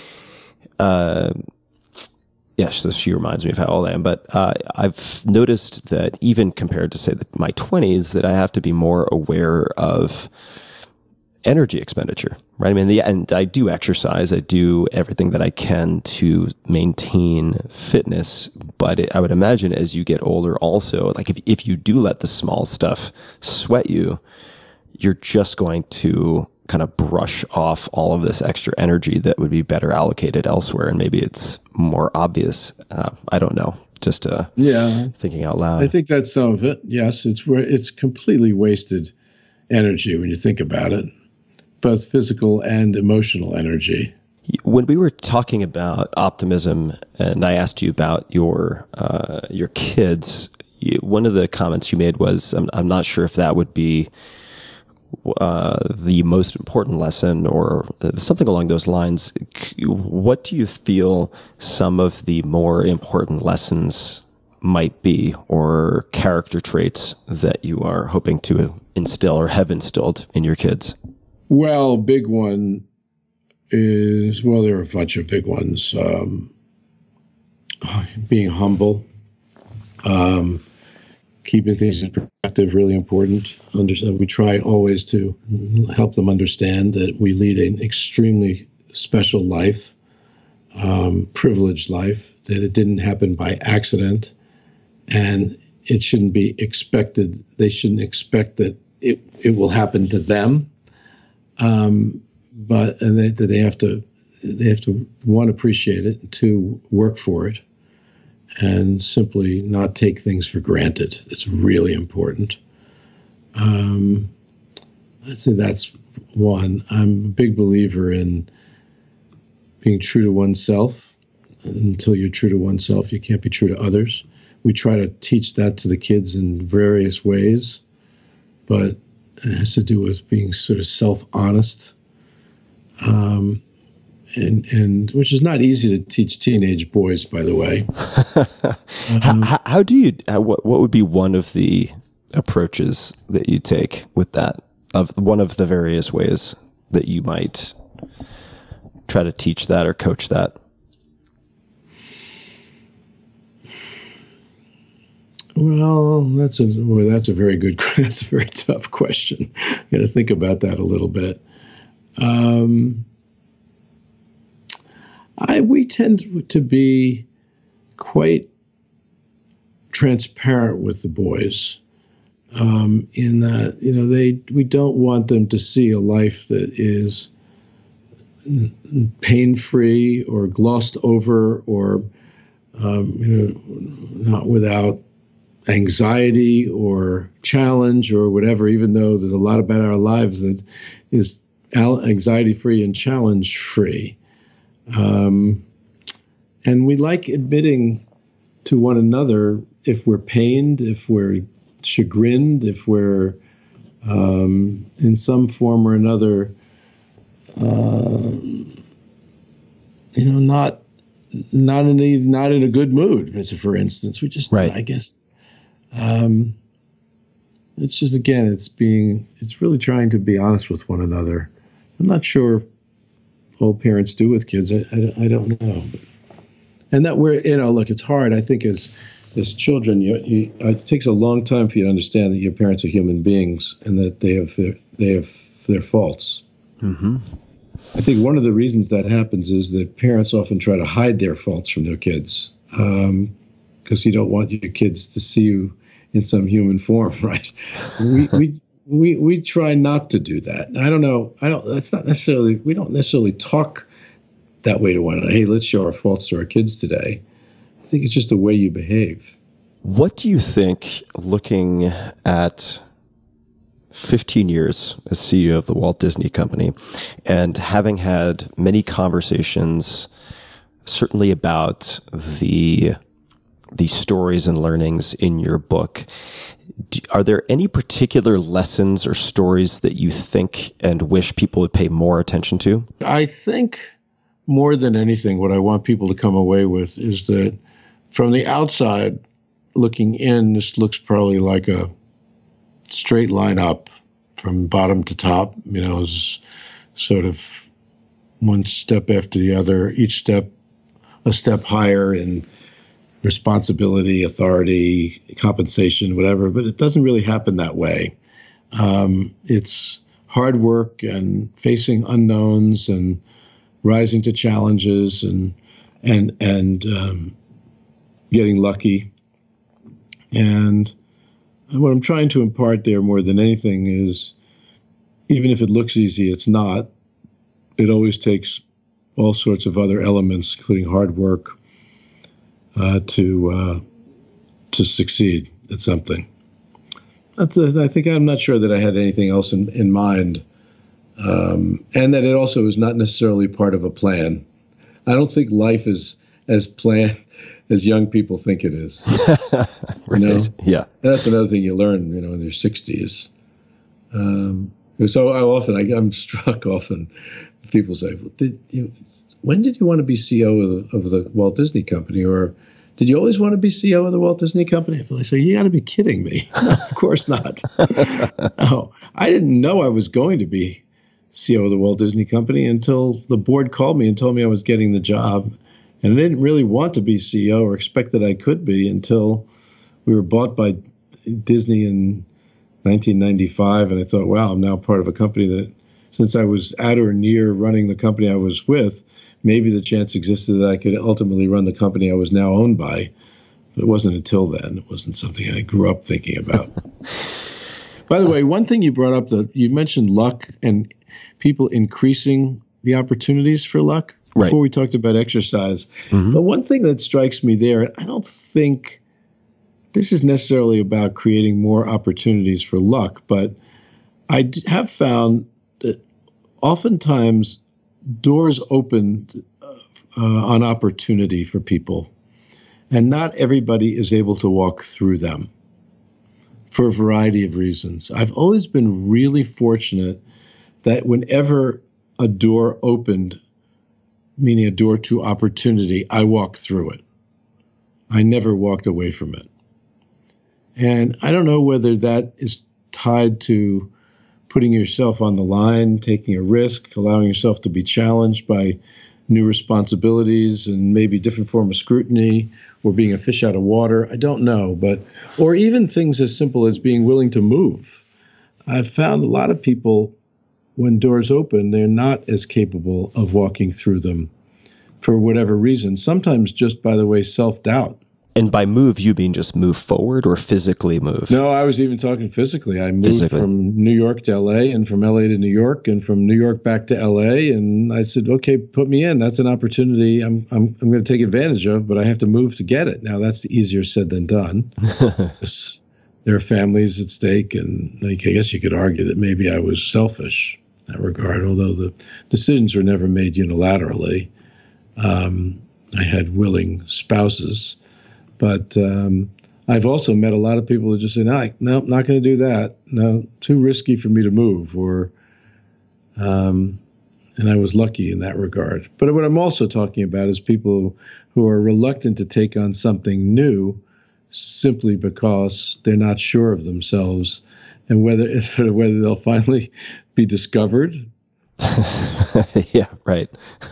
she reminds me of how old I am. But I've noticed that even compared to, say, my 20s, that I have to be more aware of energy expenditure, right? And I do exercise. I do everything that I can to maintain fitness. But I would imagine as you get older also, like if you do let the small stuff sweat you, you're just going to kind of brush off all of this extra energy that would be better allocated elsewhere. And maybe it's more obvious. I don't know. Just thinking out loud. I think that's some of it. Yes, it's completely wasted energy when you think about it. Both physical and emotional energy. When we were talking about optimism, and I asked you about your kids, one of the comments you made was, "I'm not sure if that would be the most important lesson," or something along those lines. What do you feel some of the more important lessons might be, or character traits that you are hoping to instill or have instilled in your kids? Well, big one is, there are a bunch of big ones. Being humble, keeping things in perspective, really important. We try always to help them understand that we lead an extremely special life, privileged life, that it didn't happen by accident, and it shouldn't be expected. They shouldn't expect that it will happen to them, but they have to one, appreciate it, and two, work for it, and simply not take things for granted. It's really important. I'd say that's one. I'm a big believer in being true to oneself. Until you're true to oneself, you can't be true to others. We try to teach that to the kids in various ways, but it has to do with being sort of self-honest, and which is not easy to teach teenage boys, by the way. How do you? What would be one of the approaches that you take with that? Of one of the various ways that you might try to teach that or coach that? Well, that's a very good. That's a very tough question. I got to think about that a little bit. We tend to be quite transparent with the boys, in that we don't want them to see a life that is pain-free or glossed over or not without anxiety or challenge or whatever, even though there's a lot about our lives that is anxiety-free and challenge-free. And we like admitting to one another if we're pained, if we're chagrined, if we're in some form or another, not in a good mood. For instance, we just, right. I guess, it's just, again, it's really trying to be honest with one another. I'm not sure all parents do with kids. I don't know. And that look, it's hard. I think as children, it takes a long time for you to understand that your parents are human beings and that they have their faults. Mm-hmm. I think one of the reasons that happens is that parents often try to hide their faults from their kids, because you don't want your kids to see you in some human form, right? We try not to do that. I don't know. That's not necessarily. We don't necessarily talk that way to one another. Hey, let's show our faults to our kids today. I think it's just the way you behave. What do you think, looking at 15 years as CEO of the Walt Disney Company and having had many conversations, certainly about the stories and learnings in your book, are there any particular lessons or stories that you think and wish people would pay more attention to? I think more than anything, what I want people to come away with is that from the outside looking in, this looks probably like a straight line up from bottom to top, is sort of one step after the other, each step a step higher in responsibility, authority, compensation, whatever, but it doesn't really happen that way. It's hard work and facing unknowns and rising to challenges and getting lucky. And what I'm trying to impart there more than anything is, even if it looks easy, it's not. It always takes all sorts of other elements, including hard work, to succeed at something. I think I'm not sure that I had anything else in mind, and that it also is not necessarily part of a plan. I don't think life is as planned as young people think it is. Right. Yeah. That's another thing you learn, in your 60s. So I'm struck often. People say, when did you want to be CEO of the Walt Disney Company? Or did you always want to be CEO of the Walt Disney Company? I say, you got to be kidding me. No, of course not. No, I didn't know I was going to be CEO of the Walt Disney Company until the board called me and told me I was getting the job. And I didn't really want to be CEO or expect that I could be until we were bought by Disney in 1995, and I thought, wow, I'm now part of a company that, since I was at or near running the company I was with, maybe the chance existed that I could ultimately run the company I was now owned by. But it wasn't until then. It wasn't something I grew up thinking about. By the way, one thing you brought up, you mentioned luck and people increasing the opportunities for luck. Right. Before we talked about exercise. Mm-hmm. The one thing that strikes me there, I don't think this is necessarily about creating more opportunities for luck, but I have found that oftentimes doors open on opportunity for people, and not everybody is able to walk through them for a variety of reasons. I've always been really fortunate that whenever a door opened, meaning a door to opportunity, I walked through it. I never walked away from it. And I don't know whether that is tied to putting yourself on the line, taking a risk, allowing yourself to be challenged by new responsibilities and maybe different form of scrutiny, or being a fish out of water. I don't know, or even things as simple as being willing to move. I've found a lot of people, when doors open, they're not as capable of walking through them for whatever reason. Sometimes just, by the way, self-doubt. And by move, you mean just move forward or physically move? No, I was even talking physically. I moved from New York to L.A. and from L.A. to New York and from New York back to L.A. And I said, okay, put me in. That's an opportunity I'm going to take advantage of, but I have to move to get it. Now, that's easier said than done. There are families at stake, and I guess you could argue that maybe I was selfish in that regard, although the decisions were never made unilaterally. I had willing spouses. But I've also met a lot of people who just say, no, not going to do that. No, too risky for me to move. And I was lucky in that regard. But what I'm also talking about is people who are reluctant to take on something new simply because they're not sure of themselves and whether they'll finally be discovered. Yeah, right.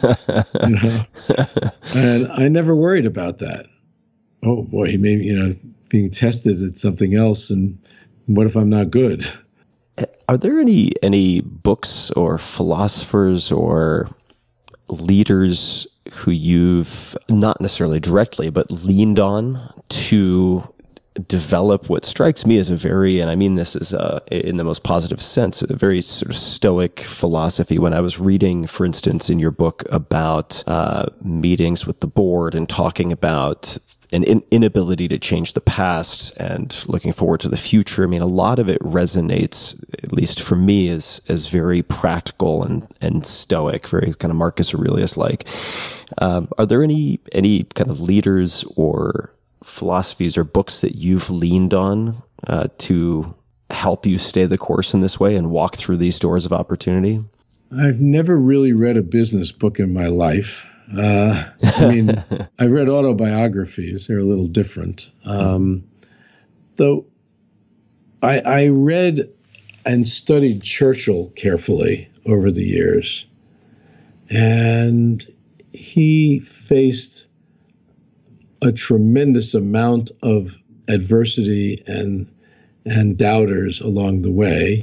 And I never worried about that. Oh boy, he may be, being tested at something else, and what if I'm not good? Are there any books or philosophers or leaders who you've not necessarily directly, but leaned on to develop what strikes me as a very, and I mean this is in the most positive sense, a very sort of stoic philosophy? When I was reading, for instance, in your book about meetings with the board and talking about an inability to change the past and looking forward to the future, I mean, a lot of it resonates, at least for me, as very practical and stoic, very kind of Marcus Aurelius-like. Are there any kind of leaders or philosophies or books that you've leaned on to help you stay the course in this way and walk through these doors of opportunity? I've never really read a business book in my life. I mean, I read autobiographies. They're a little different. Though I read and studied Churchill carefully over the years. And he faced a tremendous amount of adversity and doubters along the way.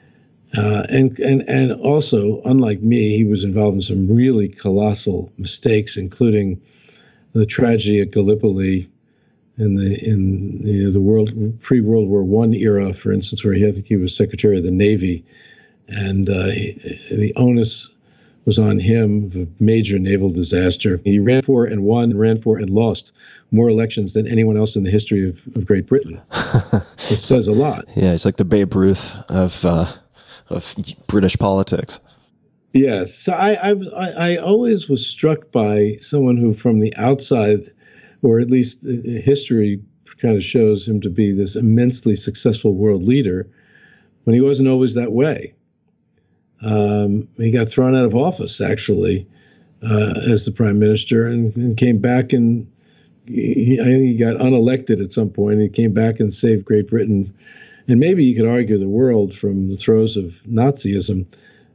And also, unlike me, he was involved in some really colossal mistakes, including the tragedy at Gallipoli in the pre-World War I era, for instance, where I think he was Secretary of the Navy, and the onus was on him of a major naval disaster. He ran for and won, ran for and lost more elections than anyone else in the history of Great Britain. It says a lot. Yeah, he's like the Babe Ruth of British politics. Yes. So I always was struck by someone who, from the outside, or at least history kind of shows him to be this immensely successful world leader, when he wasn't always that way. He got thrown out of office, actually, as the prime minister, and came back, and I think he got unelected at some point. He came back and saved Great Britain, and maybe you could argue the world from the throes of Nazism.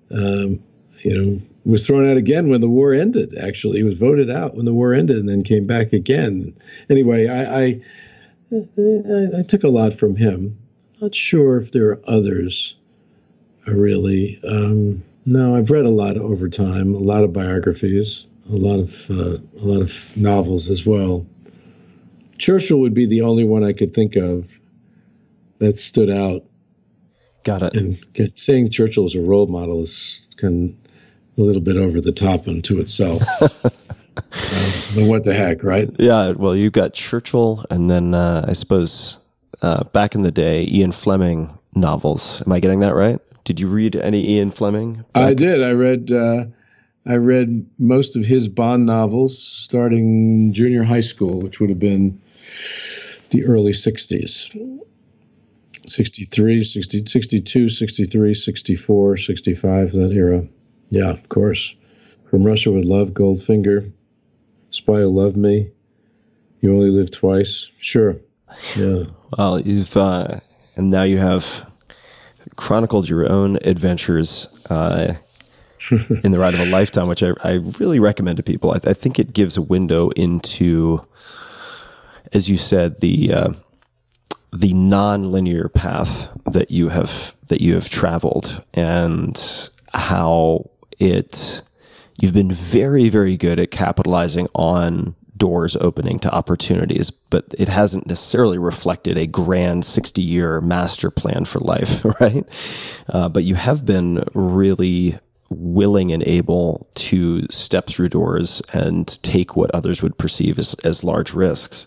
Was thrown out again when the war ended. Actually, he was voted out when the war ended, and then came back again. Anyway, I took a lot from him. Not sure if there are others. Really, no. I've read a lot over time, a lot of biographies, a lot of novels as well. Churchill would be the only one I could think of that stood out. Got it. And saying Churchill is a role model is kind of a little bit over the top unto itself. But what the heck, right? Yeah, well, you got Churchill, and then I suppose back in the day, Ian Fleming novels. Am I getting that right? Did you read any Ian Fleming? I did. I read most of his Bond novels starting junior high school, which would have been the early 60s. 63, 60, 62, 63, 64, 65, that era. Yeah, of course. From Russia with Love, Goldfinger, Spy Who Loved Me, You Only Live Twice. Sure. Yeah. Well, you've and now you have chronicled your adventures in The Ride of a Lifetime, which I really recommend to people. I think it gives a window into, as you said, the non-linear path that you have traveled, and how you've been very, very good at capitalizing on doors opening to opportunities, but it hasn't necessarily reflected a grand 60-year master plan for life, right? But you have been really willing and able to step through doors and take what others would perceive as large risks.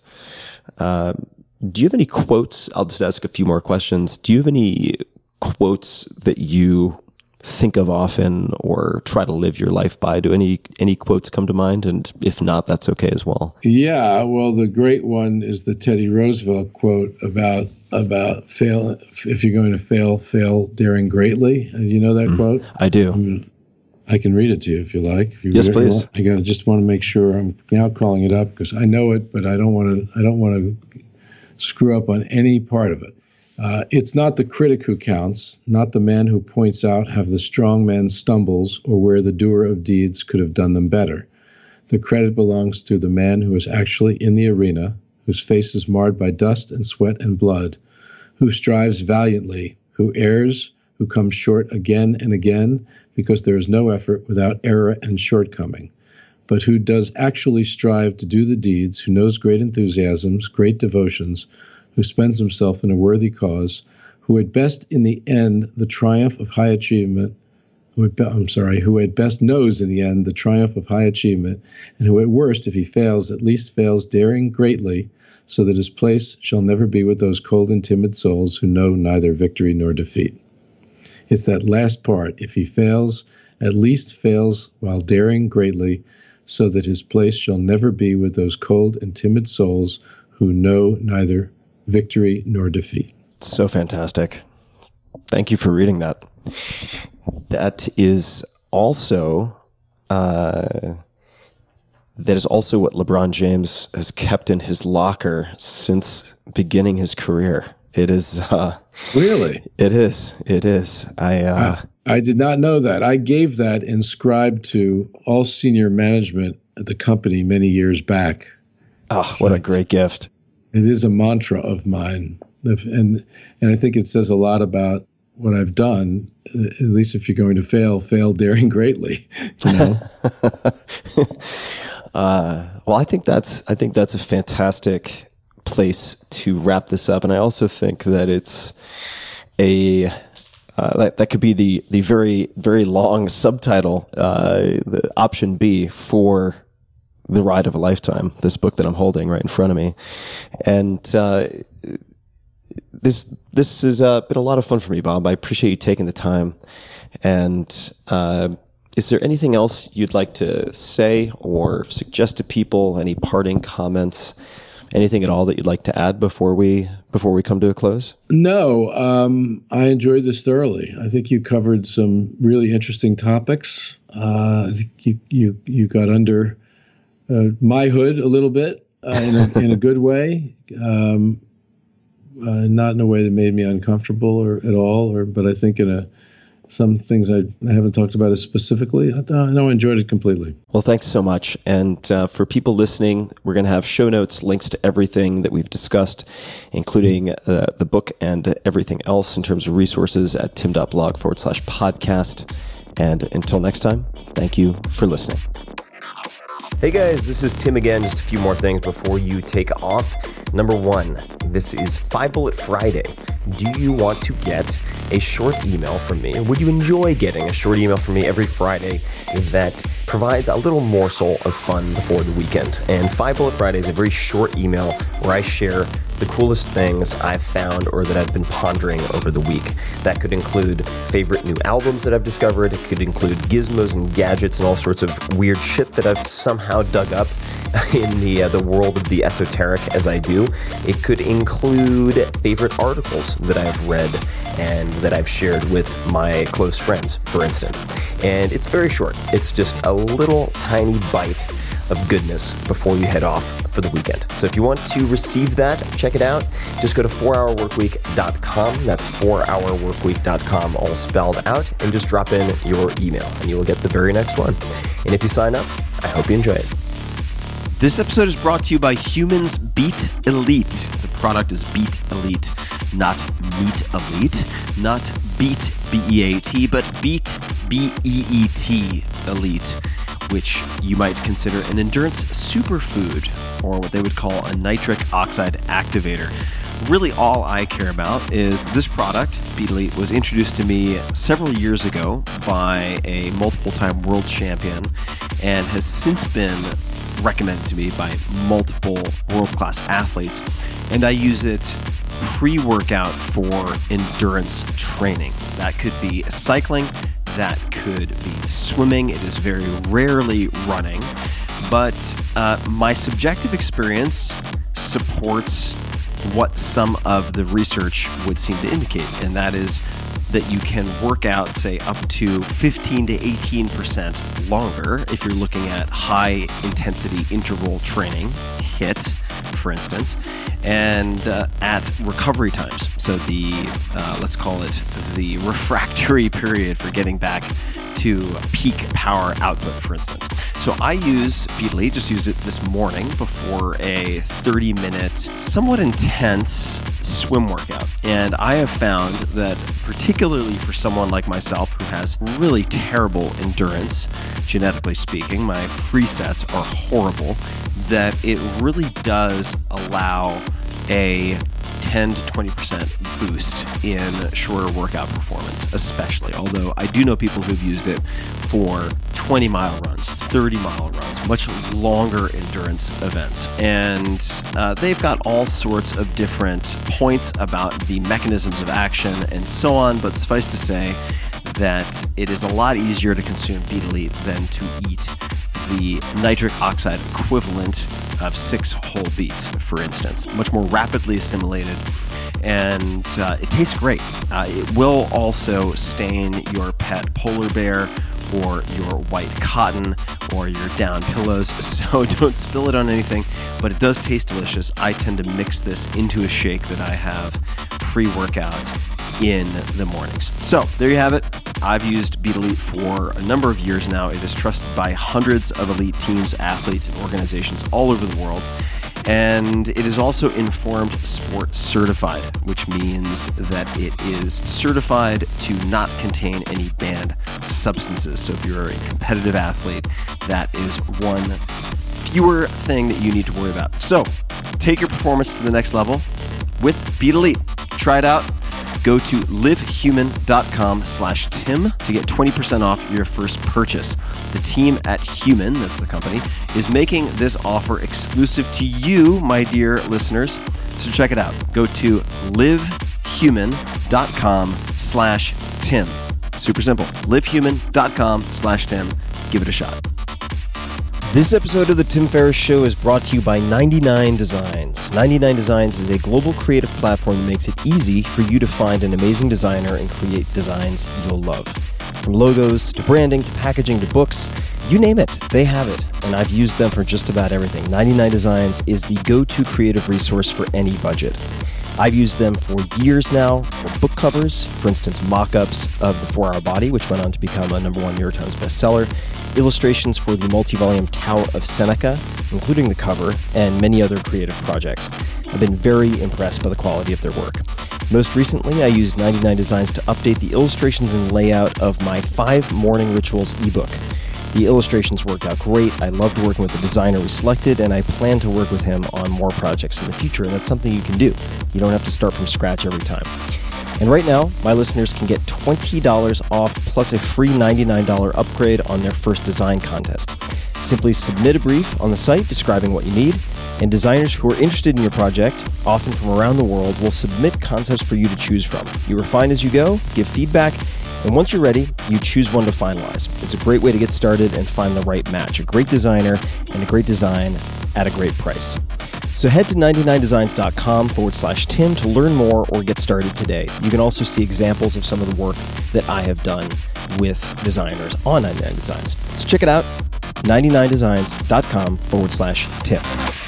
Do you have any quotes? I'll just ask a few more questions. Do you have any quotes that you think of often or try to live your life by? Do any quotes come to mind? And if not, that's okay as well. Yeah, well, the great one is the Teddy Roosevelt quote about fail. If you're going to fail daring greatly. You know that quote? I do. I can read it to you if you like. Yes, please. I just want to make sure I'm now calling it up because I know it, but I don't want to screw up on any part of it. It's not the critic who counts, not the man who points out how the strong man stumbles or where the doer of deeds could have done them better. The credit belongs to the man who is actually in the arena, whose face is marred by dust and sweat and blood, who strives valiantly, who errs, who comes short again and again, because there is no effort without error and shortcoming, but who does actually strive to do the deeds, who knows great enthusiasms, great devotions, who spends himself in a worthy cause, who at best in the end the triumph of high achievement, who at best knows in the end the triumph of high achievement, and who at worst, if he fails, at least fails daring greatly, so that his place shall never be with those cold and timid souls who know neither victory nor defeat. It's that last part. If he fails, at least fails while daring greatly, so that his place shall never be with those cold and timid souls who know neither victory nor defeat. So fantastic. Thank you for reading that. That is also what LeBron James has kept in his locker since beginning his career. It is really. It is. I did not know that. I gave that inscribed to all senior management at the company many years back. Oh, what a great gift! It is a mantra of mine, and I think it says a lot about what I've done. At least if you're going to fail daring greatly. You know. Well, I think that's a fantastic place to wrap this up, and I also think that it's that could be the very, very long subtitle, the option B for The Ride of a Lifetime, this book that I'm holding right in front of me. And this has been a lot of fun for me, Bob. I appreciate you taking the time. And is there anything else you'd like to say or suggest to people? Any parting comments? Anything at all that you'd like to add before we come to a close? No, I enjoyed this thoroughly. I think you covered some really interesting topics. I think you got under my hood a little bit in a good way, not in a way that made me uncomfortable or at all, but I think in a some things I haven't talked about as specifically. I know I enjoyed it completely. Well, thanks so much. And for people listening, we're going to have show notes, links to everything that we've discussed, including the book and everything else in terms of resources at tim.blog/podcast. And until next time, thank you for listening. Hey guys, this is Tim again. Just a few more things before you take off. Number one, this is 5 Bullet Friday. Do you want to get a short email from me? Would you enjoy getting a short email from me every Friday that provides a little morsel of fun before the weekend? And 5 Bullet Friday is a very short email where I share the coolest things I've found or that I've been pondering over the week. That could include favorite new albums that I've discovered. It could include gizmos and gadgets and all sorts of weird shit that I've somehow dug up in the world of the esoteric as I do. It could include favorite articles that I've read and that I've shared with my close friends, for instance. And it's very short. It's just a little tiny bite of goodness before you head off for the weekend. So if you want to receive that, check it out. Just go to 4hourworkweek.com. That's 4hourworkweek.com, all spelled out, and just drop in your email and you will get the very next one. And if you sign up, I hope you enjoy it. This episode is brought to you by Humans Beat Elite. The product is Beat Elite, not Meat Elite, not Beat, B-E-A-T, but Beat, B-E-E-T Elite, which you might consider an endurance superfood, or what they would call a nitric oxide activator. Really all I care about is this product. Beat Elite was introduced to me several years ago by a multiple-time world champion and has since been recommended to me by multiple world-class athletes, and I use it pre-workout for endurance training. That could be cycling, that could be swimming. It is very rarely running, but my subjective experience supports what some of the research would seem to indicate, and that is that you can work out, say, up to 15 to 18% longer if you're looking at high intensity interval training, HIIT, for instance, and at recovery times. So the, let's call it the refractory period for getting back to peak power output, for instance. So I use Beat Elite, just used it this morning before a 30-minute, somewhat intense swim workout. And I have found that particularly for someone like myself who has really terrible endurance, genetically speaking, my presets are horrible, that it really does allow a 10 to 20% boost in shorter workout performance, especially. Although I do know people who've used it for 20-mile runs, 30-mile runs, much longer endurance events. And they've got all sorts of different points about the mechanisms of action and so on, but suffice to say that it is a lot easier to consume Beat Elite than to eat the nitric oxide equivalent of 6 whole beets, for instance. Much more rapidly assimilated, and it tastes great. It will also stain your pet polar bear or your white cotton or your down pillows, so don't spill it on anything, but it does taste delicious. I tend to mix this into a shake that I have pre-workout in the mornings. So there you have it. I've used Beat Elite for a number of years now. It is trusted by hundreds of elite teams, athletes, and organizations all over the world. And it is also Informed Sport certified, which means that it is certified to not contain any banned substances. So if you're a competitive athlete, that is one fewer thing that you need to worry about. So take your performance to the next level with Beat Elite. Try it out. Go to livehuman.com/Tim to get 20% off your first purchase. The team at Human, that's the company, is making this offer exclusive to you, my dear listeners. So check it out. Go to livehuman.com/Tim. Super simple. livehuman.com/Tim. Give it a shot. This episode of The Tim Ferriss Show is brought to you by 99 Designs. 99 Designs is a global creative platform that makes it easy for you to find an amazing designer and create designs you'll love. From logos to branding to packaging to books, you name it, they have it. And I've used them for just about everything. 99 Designs is the go-to creative resource for any budget. I've used them for years now for book covers, for instance, mock-ups of The 4 Hour Body, which went on to become a #1 New York Times bestseller, illustrations for the multi-volume Tower of Seneca, including the cover, and many other creative projects. I've been very impressed by the quality of their work. Most recently, I used 99 Designs to update the illustrations and layout of my 5 Morning Rituals ebook. The illustrations worked out great. I loved working with the designer we selected, and I plan to work with him on more projects in the future, and that's something you can do. You don't have to start from scratch every time. And right now, my listeners can get $20 off plus a free $99 upgrade on their first design contest. Simply submit a brief on the site describing what you need, and designers who are interested in your project, often from around the world, will submit concepts for you to choose from. You refine as you go, give feedback, and once you're ready, you choose one to finalize. It's a great way to get started and find the right match, a great designer and a great design at a great price. So head to 99designs.com/Tim to learn more or get started today. You can also see examples of some of the work that I have done with designers on 99 Designs. So check it out, 99designs.com/Tim.